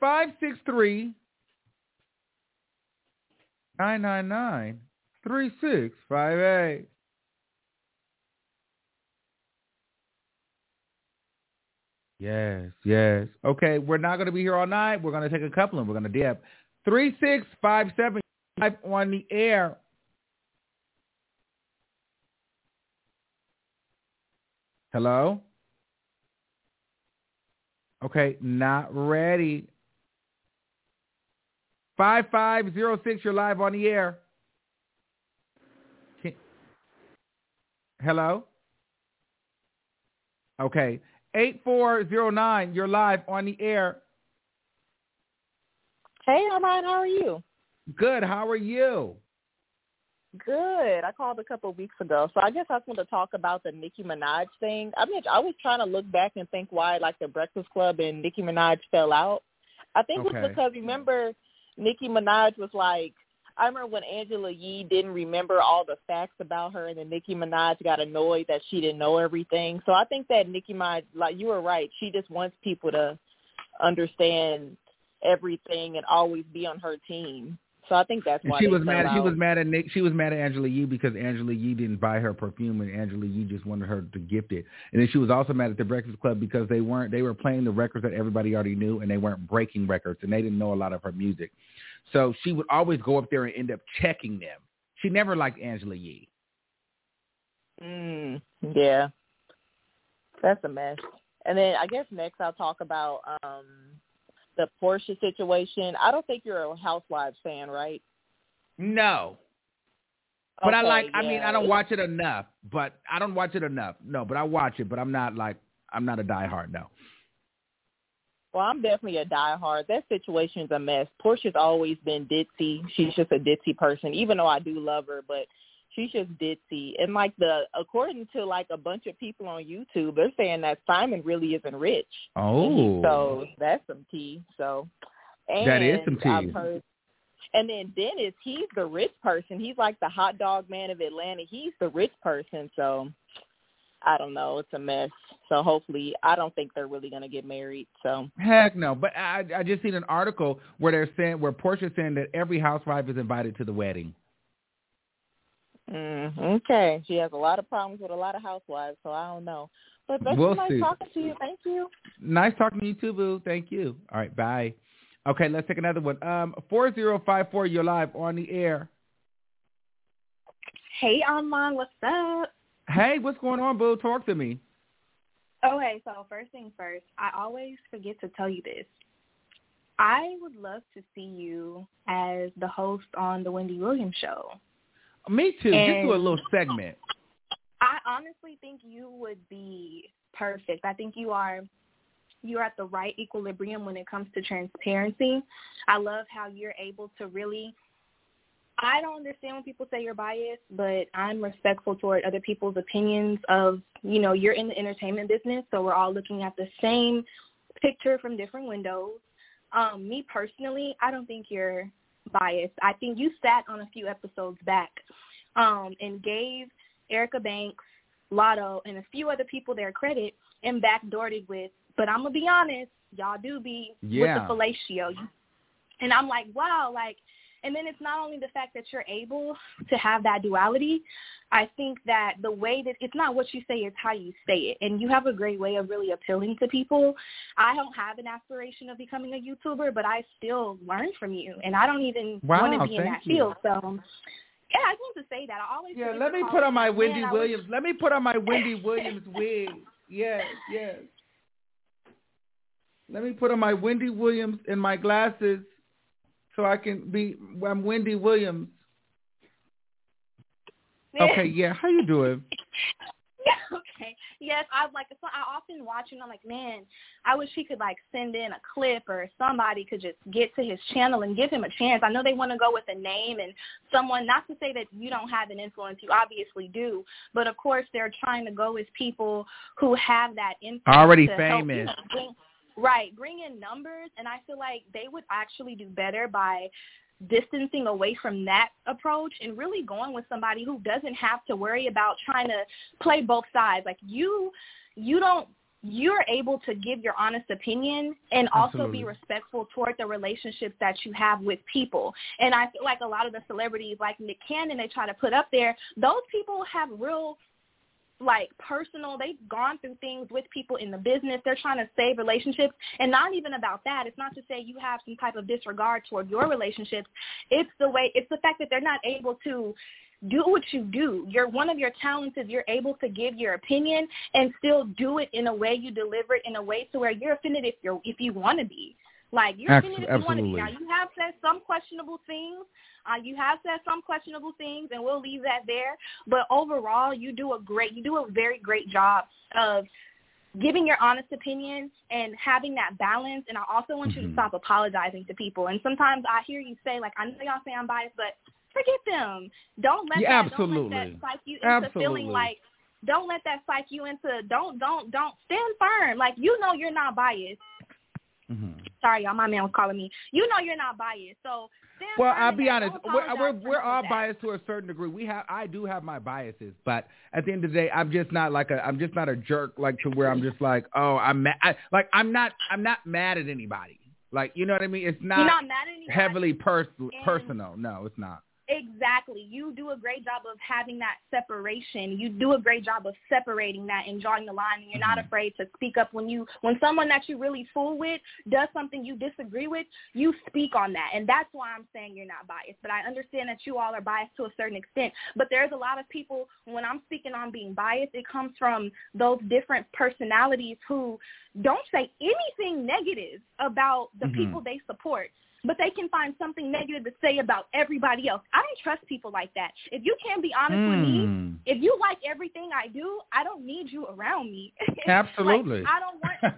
563-999-3658. Yes. Okay, we're not going to be here all night. We're going to take a couple and we're going to dip. 3657 on the air. Hello? Okay, not ready. 5506, you're live on the air. Hello? Okay. 8409, you're live on the air. Hey, Armand, how are you? Good. How are you? Good. I called a couple of weeks ago. So I guess I just want to talk about the Nicki Minaj thing. I mean, I was trying to look back and think why, like, the Breakfast Club and Nicki Minaj fell out. I think it was because, remember, Nicki Minaj was like, I remember when Angela Yee didn't remember all the facts about her, and then Nicki Minaj got annoyed that she didn't know everything. So I think that Nicki Minaj, like, you were right. She just wants people to understand everything and always be on her team. So I think that's why she was mad. She was mad at Nick. She was mad at Angela Yee because Angela Yee didn't buy her perfume, and Angela Yee just wanted her to gift it. And then she was also mad at the Breakfast Club because they were playing the records that everybody already knew, and they weren't breaking records, and they didn't know a lot of her music. So she would always go up there and end up checking them. She never liked Angela Yee. Yeah, that's a mess. And then I guess next I'll talk about the Porsha situation. I don't think you're a Housewives fan, right? No. But okay, I mean, I don't watch it enough. No, but I watch it, but I'm not a diehard, no. Well, I'm definitely a diehard. That situation's a mess. Porsha's always been ditzy. She's just a ditzy person, even though I do love her, but she's just ditzy. And according to like a bunch of people on YouTube, they're saying that Simon really isn't rich. Oh. So that's some tea. So that is some tea. I've heard. And then Dennis, he's the rich person. He's like the hot dog man of Atlanta. He's the rich person. So I don't know. It's a mess. So hopefully, I don't think they're really going to get married. So heck no. But I just seen an article where Porsha's saying that every housewife is invited to the wedding. Okay. She has a lot of problems with a lot of housewives, so I don't know. But that's nice talking to you. Thank you. Nice talking to you too, boo. Thank you. All right, bye. Okay, let's take another one. 4054, you're live on the air. Hey, Armand, what's up? Hey, what's going on, boo? Talk to me. Okay, so first things first, I always forget to tell you this. I would love to see you as the host on the Wendy Williams show. Me too. Just do a little segment. I honestly think you would be perfect. I think you're at the right equilibrium when it comes to transparency. I love how you're able to really, I don't understand when people say you're biased, but I'm respectful toward other people's opinions of, you're in the entertainment business, so we're all looking at the same picture from different windows. Me personally, I don't think you're biased. I think you sat on a few episodes back and gave Erica Banks, Lotto, and a few other people their credit and backdoored it with, but I'm going to be honest, y'all do be with the fellatio. And I'm like, wow, and then it's not only the fact that you're able to have that duality. I think that the way that it's not what you say, it's how you say it. And you have a great way of really appealing to people. I don't have an aspiration of becoming a YouTuber, but I still learn from you. And I don't even want to be in that field. So, yeah, I just want to say that. I always let me put on my Wendy Williams. Let me put on my Wendy Williams wig. Yes. Let me put on my Wendy Williams and my glasses. So I'm Wendy Williams. Okay, yeah. How you doing? Okay. Yes, I often watch and I'm like, man, I wish he could send in a clip or somebody could just get to his channel and give him a chance. I know they want to go with a name and someone, not to say that you don't have an influence, you obviously do, but of course they're trying to go with people who have that influence. Already famous. Bring in numbers, and I feel like they would actually do better by distancing away from that approach and really going with somebody who doesn't have to worry about trying to play both sides. You're able to give your honest opinion and also be respectful toward the relationships that you have with people. And I feel like a lot of the celebrities like Nick Cannon they try to put up there, those people have real personal, they've gone through things with people in the business. They're trying to save relationships, and not even about that. It's not to say you have some type of disregard toward your relationships. It's the fact that they're not able to do what you do. One of your talents is you're able to give your opinion and still do it in a way you deliver it in a way to where you're offended if you want to be. You're offended if you want to be. Now, you have said some questionable things. And we'll leave that there. But overall, you do a very great job of giving your honest opinion and having that balance. And I also want you to stop apologizing to people. And sometimes I hear you say, I know y'all say I'm biased, but forget them. Don't let that psych you into feeling like. Don't let that psych you into. Don't stand firm. Like, you know you're not biased. Mm-hmm. Sorry, y'all. My man was calling me. You know you're not biased. So well, I'll be honest. We're all biased to a certain degree. I do have my biases, but at the end of the day, I'm just not a jerk, like, to where I'm just like, oh, I'm mad. I'm not mad at anybody. Like, you know what I mean? It's not, you're not mad at anybody. Heavily personal. No, it's not. Exactly. You do a great job of having that separation. You do a great job of separating that and drawing the line. And you're not afraid to speak up when someone that you really fool with does something you disagree with, you speak on that. And that's why I'm saying you're not biased. But I understand that you all are biased to a certain extent. But there's a lot of people, when I'm speaking on being biased, it comes from those different personalities who don't say anything negative about the people they support, but they can find something negative to say about everybody else. I don't trust people like that. If you can't be honest with me, if you like everything I do, I don't need you around me. Absolutely. Like, I don't want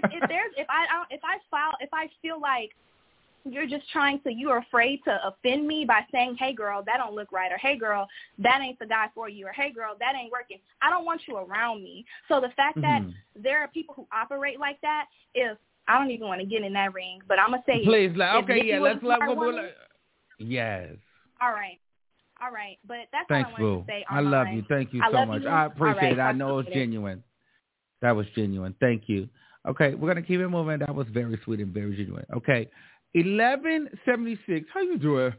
if I feel like you're just you're afraid to offend me by saying, hey girl, that don't look right, or hey girl, that ain't the guy for you, or hey girl, that ain't working. I don't want you around me. So the fact that there are people who operate like that, I don't even want to get in that ring, but I'm going to say please, yes. All right. But that's Thanks, all I wanted to say. I love you. Thank you so much. I appreciate it. I know it's genuine. That was genuine. Thank you. Okay, we're going to keep it moving. That was very sweet and very genuine. Okay, 1176. How you doing?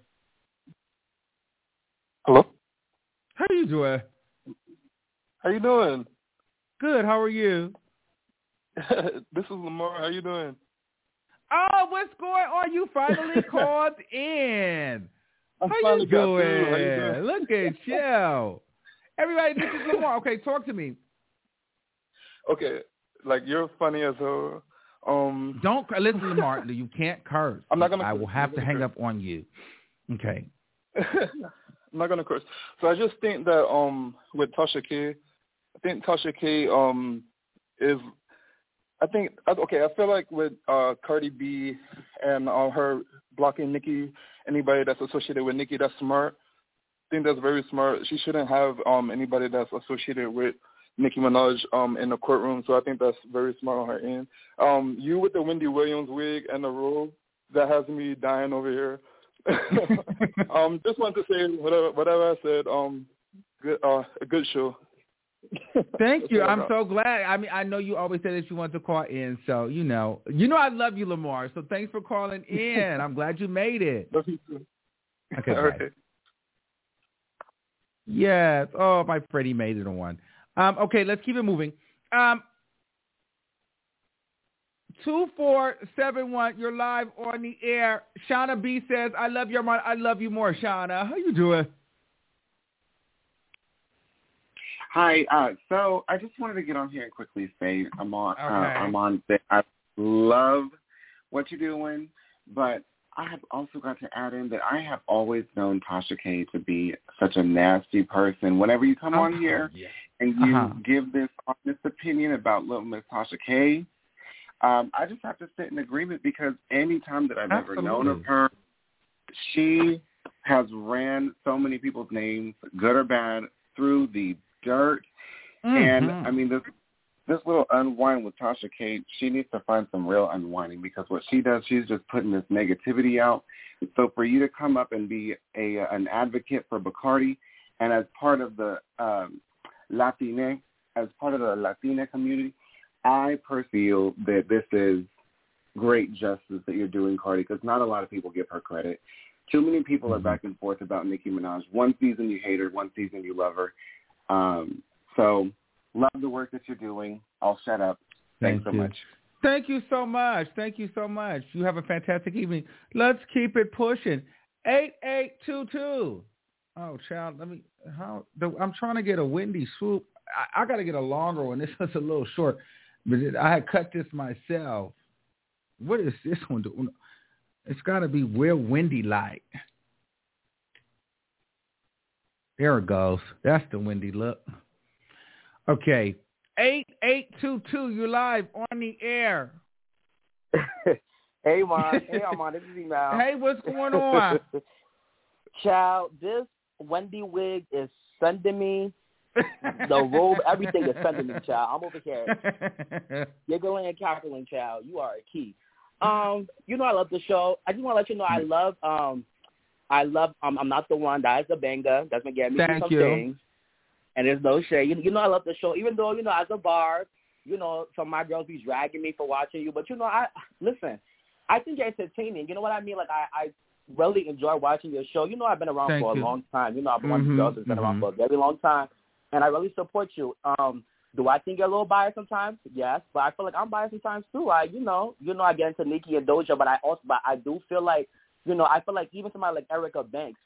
Hello? How you doing? How you doing? Good. How are you? This is Lamar. How you doing? Oh, what's going on? You finally called in. How you doing? Look at you. Everybody, this is Lamar. Okay, talk to me. Okay, like, you're funny as hell. Don't listen, Lamar. You can't curse. I'm not gonna. I will have to hang up on you. Okay. I'm not gonna curse. So I just think that with Tasha K, I think Tasha K is. I feel like with Cardi B and her blocking Nicki, anybody that's associated with Nicki, that's smart. I think that's very smart. She shouldn't have anybody that's associated with Nicki Minaj in the courtroom. So I think that's very smart on her end. You with the Wendy Williams wig and the robe, that has me dying over here. Just wanted to say whatever I said. A good show. Thank you. I'm so glad. I mean, I know you always say that you want to call in, so you know I love you, Lamar. So thanks for calling in. I'm glad you made it. Love you too. Okay. Right. Yes. Oh, my Freddie made it on. Okay, let's keep it moving. 2471, you're live on the air. Shauna B says, I love you more. I love you more, Shauna. How you doing? Hi. So I just wanted to get on here and quickly say, Armand, that I love what you're doing, but I have also got to add in that I have always known Tasha K to be such a nasty person. Whenever you come on here and you give this honest opinion about little Miss Tasha K, I just have to sit in agreement, because any time that I've ever known of her, she has ran so many people's names, good or bad, through the dirt. And I mean, this little unwind with Tasha K, she needs to find some real unwinding, because what she does, she's just putting this negativity out. So for you to come up and be an advocate for Bacardi, and as part of the Latina community, I personally feel that this is great justice that you're doing, Cardi, because not a lot of people give her credit. Too many people are back and forth about Nicki Minaj. One season you hate her, one season you love her. So love the work that you're doing. I'll shut up. Thanks so much. Thank you so much. Thank you so much. You have a fantastic evening. Let's keep it pushing. 8822. Oh, child, I'm trying to get a Wendy swoop. I got to get a longer one. This was a little short, but I had cut this myself. What is this one doing? It's got to be real Wendy like. There it goes. That's the Wendy look. Okay. 8822, you're live on the air. Hey, Mon. Hey, Armand. This is Email. Hey, what's going on? Child, this Wendy wig is sending me the robe. Everything is sending me, child. I'm over here giggling and cackling, child. You are a key. You know I love the show. I just want to let you know I love I'm Not the One. That is a banger. That's been getting me through some things. And there's no shade. You know I love the show, even though, as a bar, some of my girls be dragging me for watching you. But, listen, I think you're entertaining. You know what I mean? Like, I really enjoy watching your show. I've been around for a long time. I've been one of the girls that's been around for a very long time. And I really support you. Do I think you're a little biased sometimes? Yes. But I feel like I'm biased sometimes, too. I get into Nikki and Doja, but I do feel like, I feel like even somebody like Erica Banks,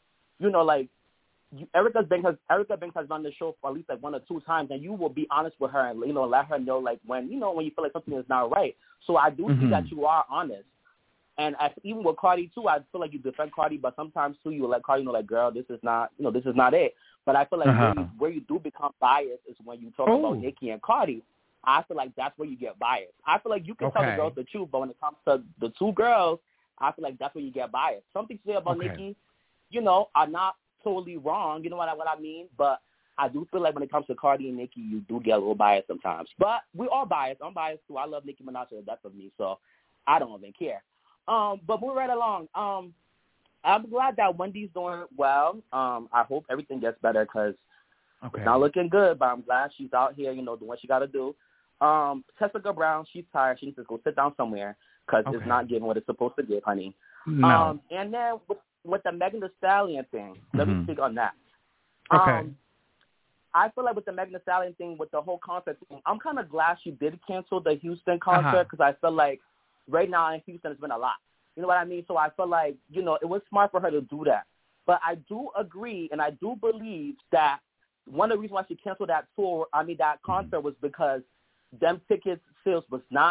Erica Banks has done the show for at least like 1 or 2 times, and you will be honest with her and let her know like when you feel like something is not right. So I do see that you are honest, and even with Cardi too, I feel like you defend Cardi, but sometimes too you let Cardi know like, girl, this is not it. But I feel like where you do become biased is when you talk about Nicki and Cardi. I feel like that's where you get biased. I feel like you can tell the girls the truth, but when it comes to the 2 girls, I feel like that's where you get biased. Something to say about Nicki, are not totally wrong, you know what I mean? But I do feel like when it comes to Cardi and Nicki, you do get a little biased sometimes. But we all biased. I'm biased too. I love Nicki Minaj to the death of me, so I don't even care. But moving right along, I'm glad that Wendy's doing well. I hope everything gets better because it's not looking good, but I'm glad she's out here, doing what she got to do. Tessica Brown, she's tired. She needs to go sit down somewhere because it's not giving what it's supposed to give, honey. No. And then with the Megan Thee Stallion thing, let me speak on that. I feel like with the Megan Thee Stallion thing, with the whole concert thing, I'm kind of glad she did cancel the Houston concert because I feel like right now in Houston it's been a lot. You know what I mean? So I feel like, it was smart for her to do that. But I do agree and I do believe that one of the reasons why she canceled that concert was because them tickets sales was not,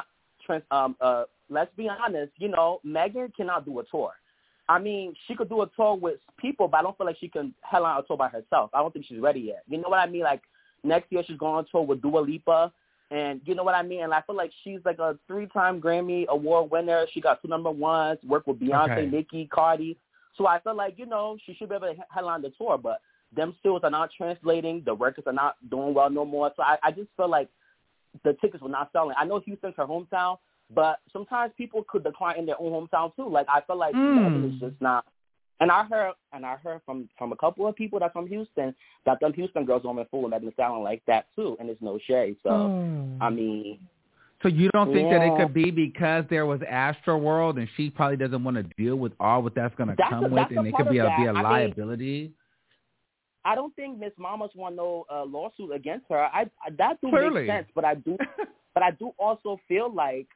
let's be honest, Megan cannot do a tour. I mean, she could do a tour with people, but I don't feel like she can headline a tour by herself. I don't think she's ready yet. You know what I mean? Like, next year she's going on tour with Dua Lipa, and you know what I mean? And I feel like she's like a 3-time Grammy Award winner. She got 2 number 1s, worked with Beyonce, Nicki, Cardi. So I feel like, she should be able to headline the tour, but them sales are not translating. The records are not doing well no more. So I just feel like the tickets were not selling. I know Houston's her hometown, but sometimes people could decline in their own hometown too. Like I feel like Megan is just not. And I heard from a couple of people that's from Houston that them Houston girls don't even fool with Megan Thee Stallion like that too. And it's no shade. So I mean. So you don't think that it could be because there was Astroworld and she probably doesn't want to deal with all what that's going to come with, and it could be a liability? I don't think Miss Mamas want no lawsuit against her. That do make sense, but I do also feel like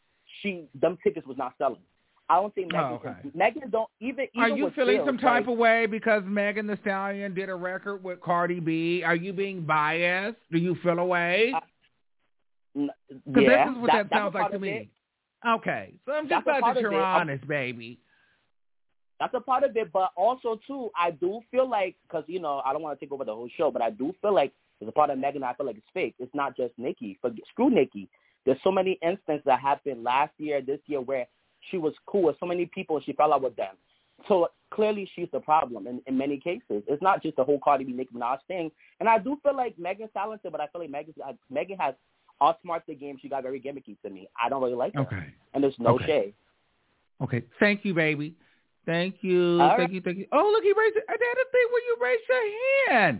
them tickets was not selling. I don't think Megan don't even. Are you feeling sales, some type of way because Megan Thee Stallion did a record with Cardi B? Are you being biased? Do you feel a way? Because this is what that sounds like to me. Okay, so I'm just glad that you're honest, baby. That's a part of it, but also too, I do feel like, because I don't want to take over the whole show, but I do feel like there's a part of Megan I feel like it's fake. It's not just Nicki. Screw Nicki. There's so many instances that happened last year, this year, where she was cool with so many people and she fell out with them. So clearly she's the problem in many cases. It's not just the whole Cardi B, Nicki Minaj thing. And I do feel like Megan's talented, but I feel like Megan has outsmarted the game. She got very gimmicky to me. I don't really like her. Okay. And there's no shade. Okay. Thank you, baby. Thank you. Thank you. Oh, look, he raised it. I had a thing where you raised your hand.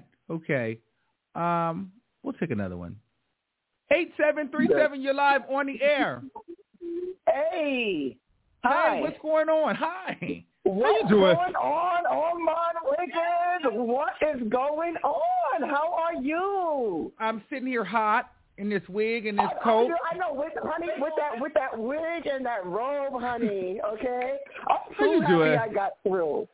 Okay. We'll take another one. 8737, you're live on the air. Hey. Hi. Hey, what's going on? Hi. What's going on my wicked? What is going on? How are you? I'm sitting here hot in this wig and this coat. I know, honey, with that wig and that robe, honey. Okay. I'm so happy I got through.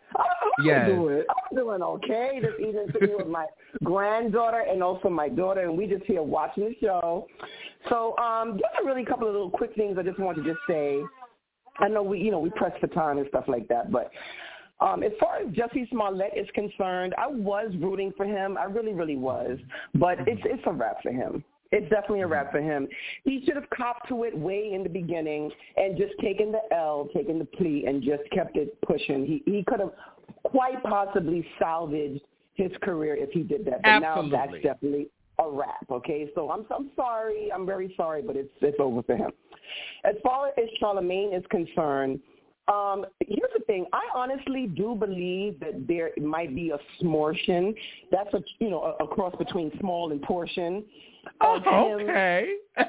I'm doing okay. This evening sitting with my granddaughter and also my daughter, and we just here watching the show. So, just a really couple of little quick things I just wanted to just say. I know we press for time and stuff like that, but as far as Jussie Smollett is concerned, I was rooting for him. I really, really was, but it's a wrap for him. It's definitely a wrap for him. He should have copped to it way in the beginning and just taken the L, taken the plea, and just kept it pushing. He could have quite possibly salvaged his career if he did that. But Absolutely. Now that's definitely a wrap, okay? So I'm sorry. I'm very sorry, but it's over for him. As far as Charlamagne is concerned, here's the thing. I honestly do believe that there might be a smortion. That's a cross between small and portion. Okay. I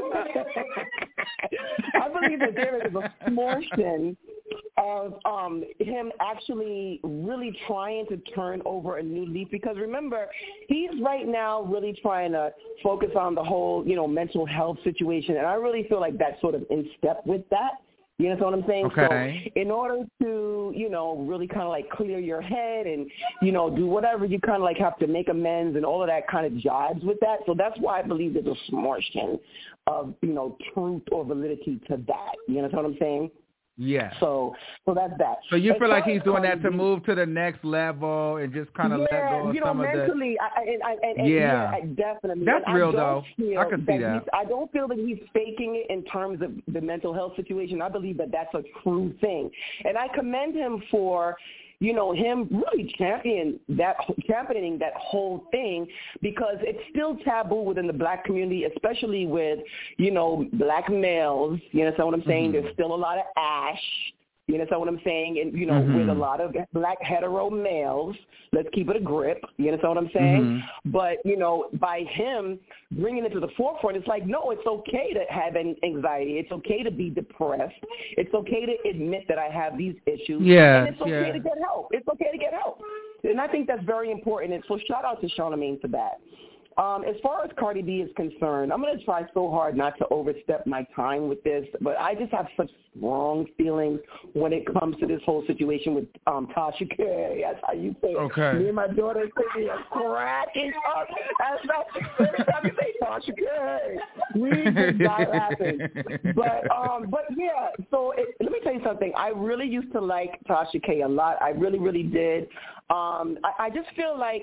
believe that there is a smortion of him actually really trying to turn over a new leaf, because remember, he's right now really trying to focus on the whole, mental health situation, and I really feel like that's sort of in step with that. You know what I'm saying? Okay. So in order to, really kind of like clear your head and, do whatever, you kind of like have to make amends and all of that kind of jives with that. So that's why I believe there's a smortion of, truth or validity to that. You know what I'm saying? Yeah. So that's that. So you feel like he's doing that to move to the next level and just kind of let go of some mentally, of the... Yeah, definitely. That's real, though. I can see that. I don't feel that he's faking it in terms of the mental health situation. I believe that that's a true thing. And I commend him for... him really championing that whole thing, because it's still taboo within the black community, especially with, black males. You know what I'm saying? There's still a lot of ash. You know what I'm saying? And, with a lot of black hetero males, let's keep it a grip. You know what I'm saying? But, by him bringing it to the forefront, it's like, no, it's okay to have anxiety. It's okay to be depressed. It's okay to admit that I have these issues. Yeah, and it's okay to get help. It's okay to get help. And I think that's very important. And so shout out to Charlamagne for that. As far as Cardi B is concerned, I'm going to try so hard not to overstep my time with this, but I just have such strong feelings when it comes to this whole situation with Tasha K. That's how you say it. Okay. Me and my daughter are cracking up. Every time you say Tasha K, we just die laughing. But yeah, so let me tell you something. I really used to like Tasha K a lot. I really, really did. I just feel like,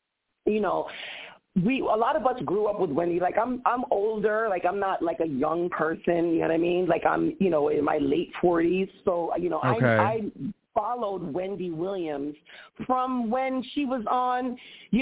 a lot of us grew up with Wendy. Like I'm older. Like I'm not like a young person. You know what I mean? Like I'm, in my late 40s. So okay. I followed Wendy Williams from when she was on,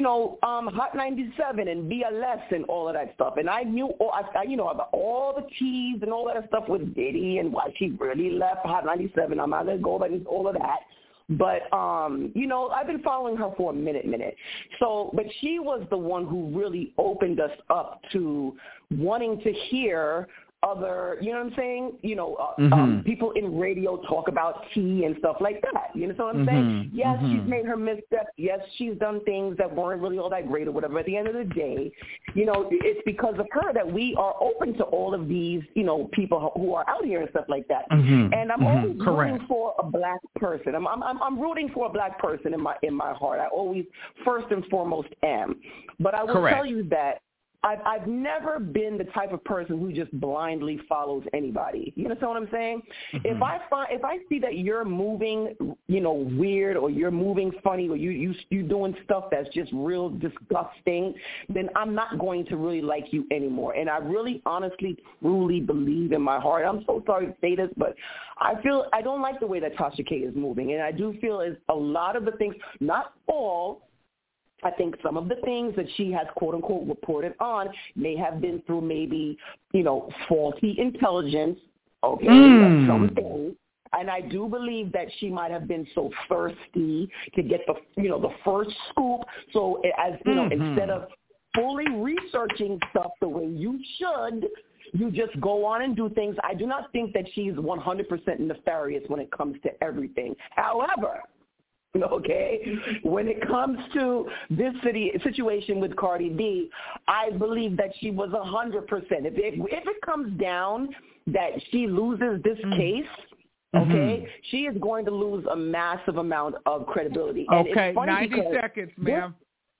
Hot 97 and BLS and all of that stuff. And I knew, about all the teas and all that stuff with Diddy and why she really left Hot 97. I'm not gonna go into all of that. But, I've been following her for a minute. So, but she was the one who really opened us up to wanting to hear other, you know what I'm saying? People in radio talk about tea and stuff like that. You know what I'm saying? Yes, she's made her missteps. Yes, she's done things that weren't really all that great or whatever. At the end of the day, it's because of her that we are open to all of these, people who are out here and stuff like that. And I'm always rooting for a black person. I'm rooting for a black person in my heart. I always, first and foremost, am. But I will tell you that I've never been the type of person who just blindly follows anybody. You understand what I'm saying? If I see that you're moving, weird, or you're moving funny, or you doing stuff that's just real disgusting, then I'm not going to really like you anymore. And I really, honestly, truly believe in my heart. I'm so sorry to say this, but I don't like the way that Tasha K is moving, and I do feel is a lot of the things, not all. I think some of the things that she has, quote unquote, reported on may have been through maybe, faulty intelligence. Okay, some things. And I do believe that she might have been so thirsty to get the first scoop. So instead of fully researching stuff the way you should, you just go on and do things. I do not think that she's 100% nefarious when it comes to everything. However, okay, when it comes to this situation with Cardi B, I believe that she was 100%. If it comes down that she loses this case, okay, she is going to lose a massive amount of credibility. Okay, 90 seconds, ma'am.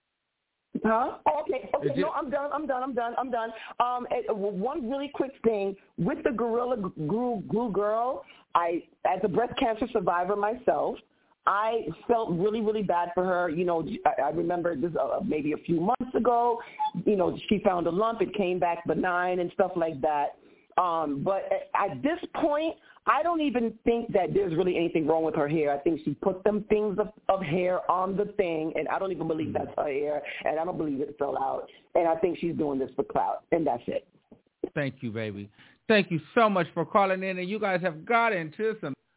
Huh? Okay. No, I'm done. One really quick thing with the Gorilla Glue girl. As a breast cancer survivor myself, I felt really, really bad for her. I remember this maybe a few months ago. She found a lump. It came back benign and stuff like that. But at this point, I don't even think that there's really anything wrong with her hair. I think she put them things of hair on the thing, and I don't even believe that's her hair, and I don't believe it fell out. And I think she's doing this for clout, and that's it. Thank you, baby. Thank you so much for calling in, and you guys have got into some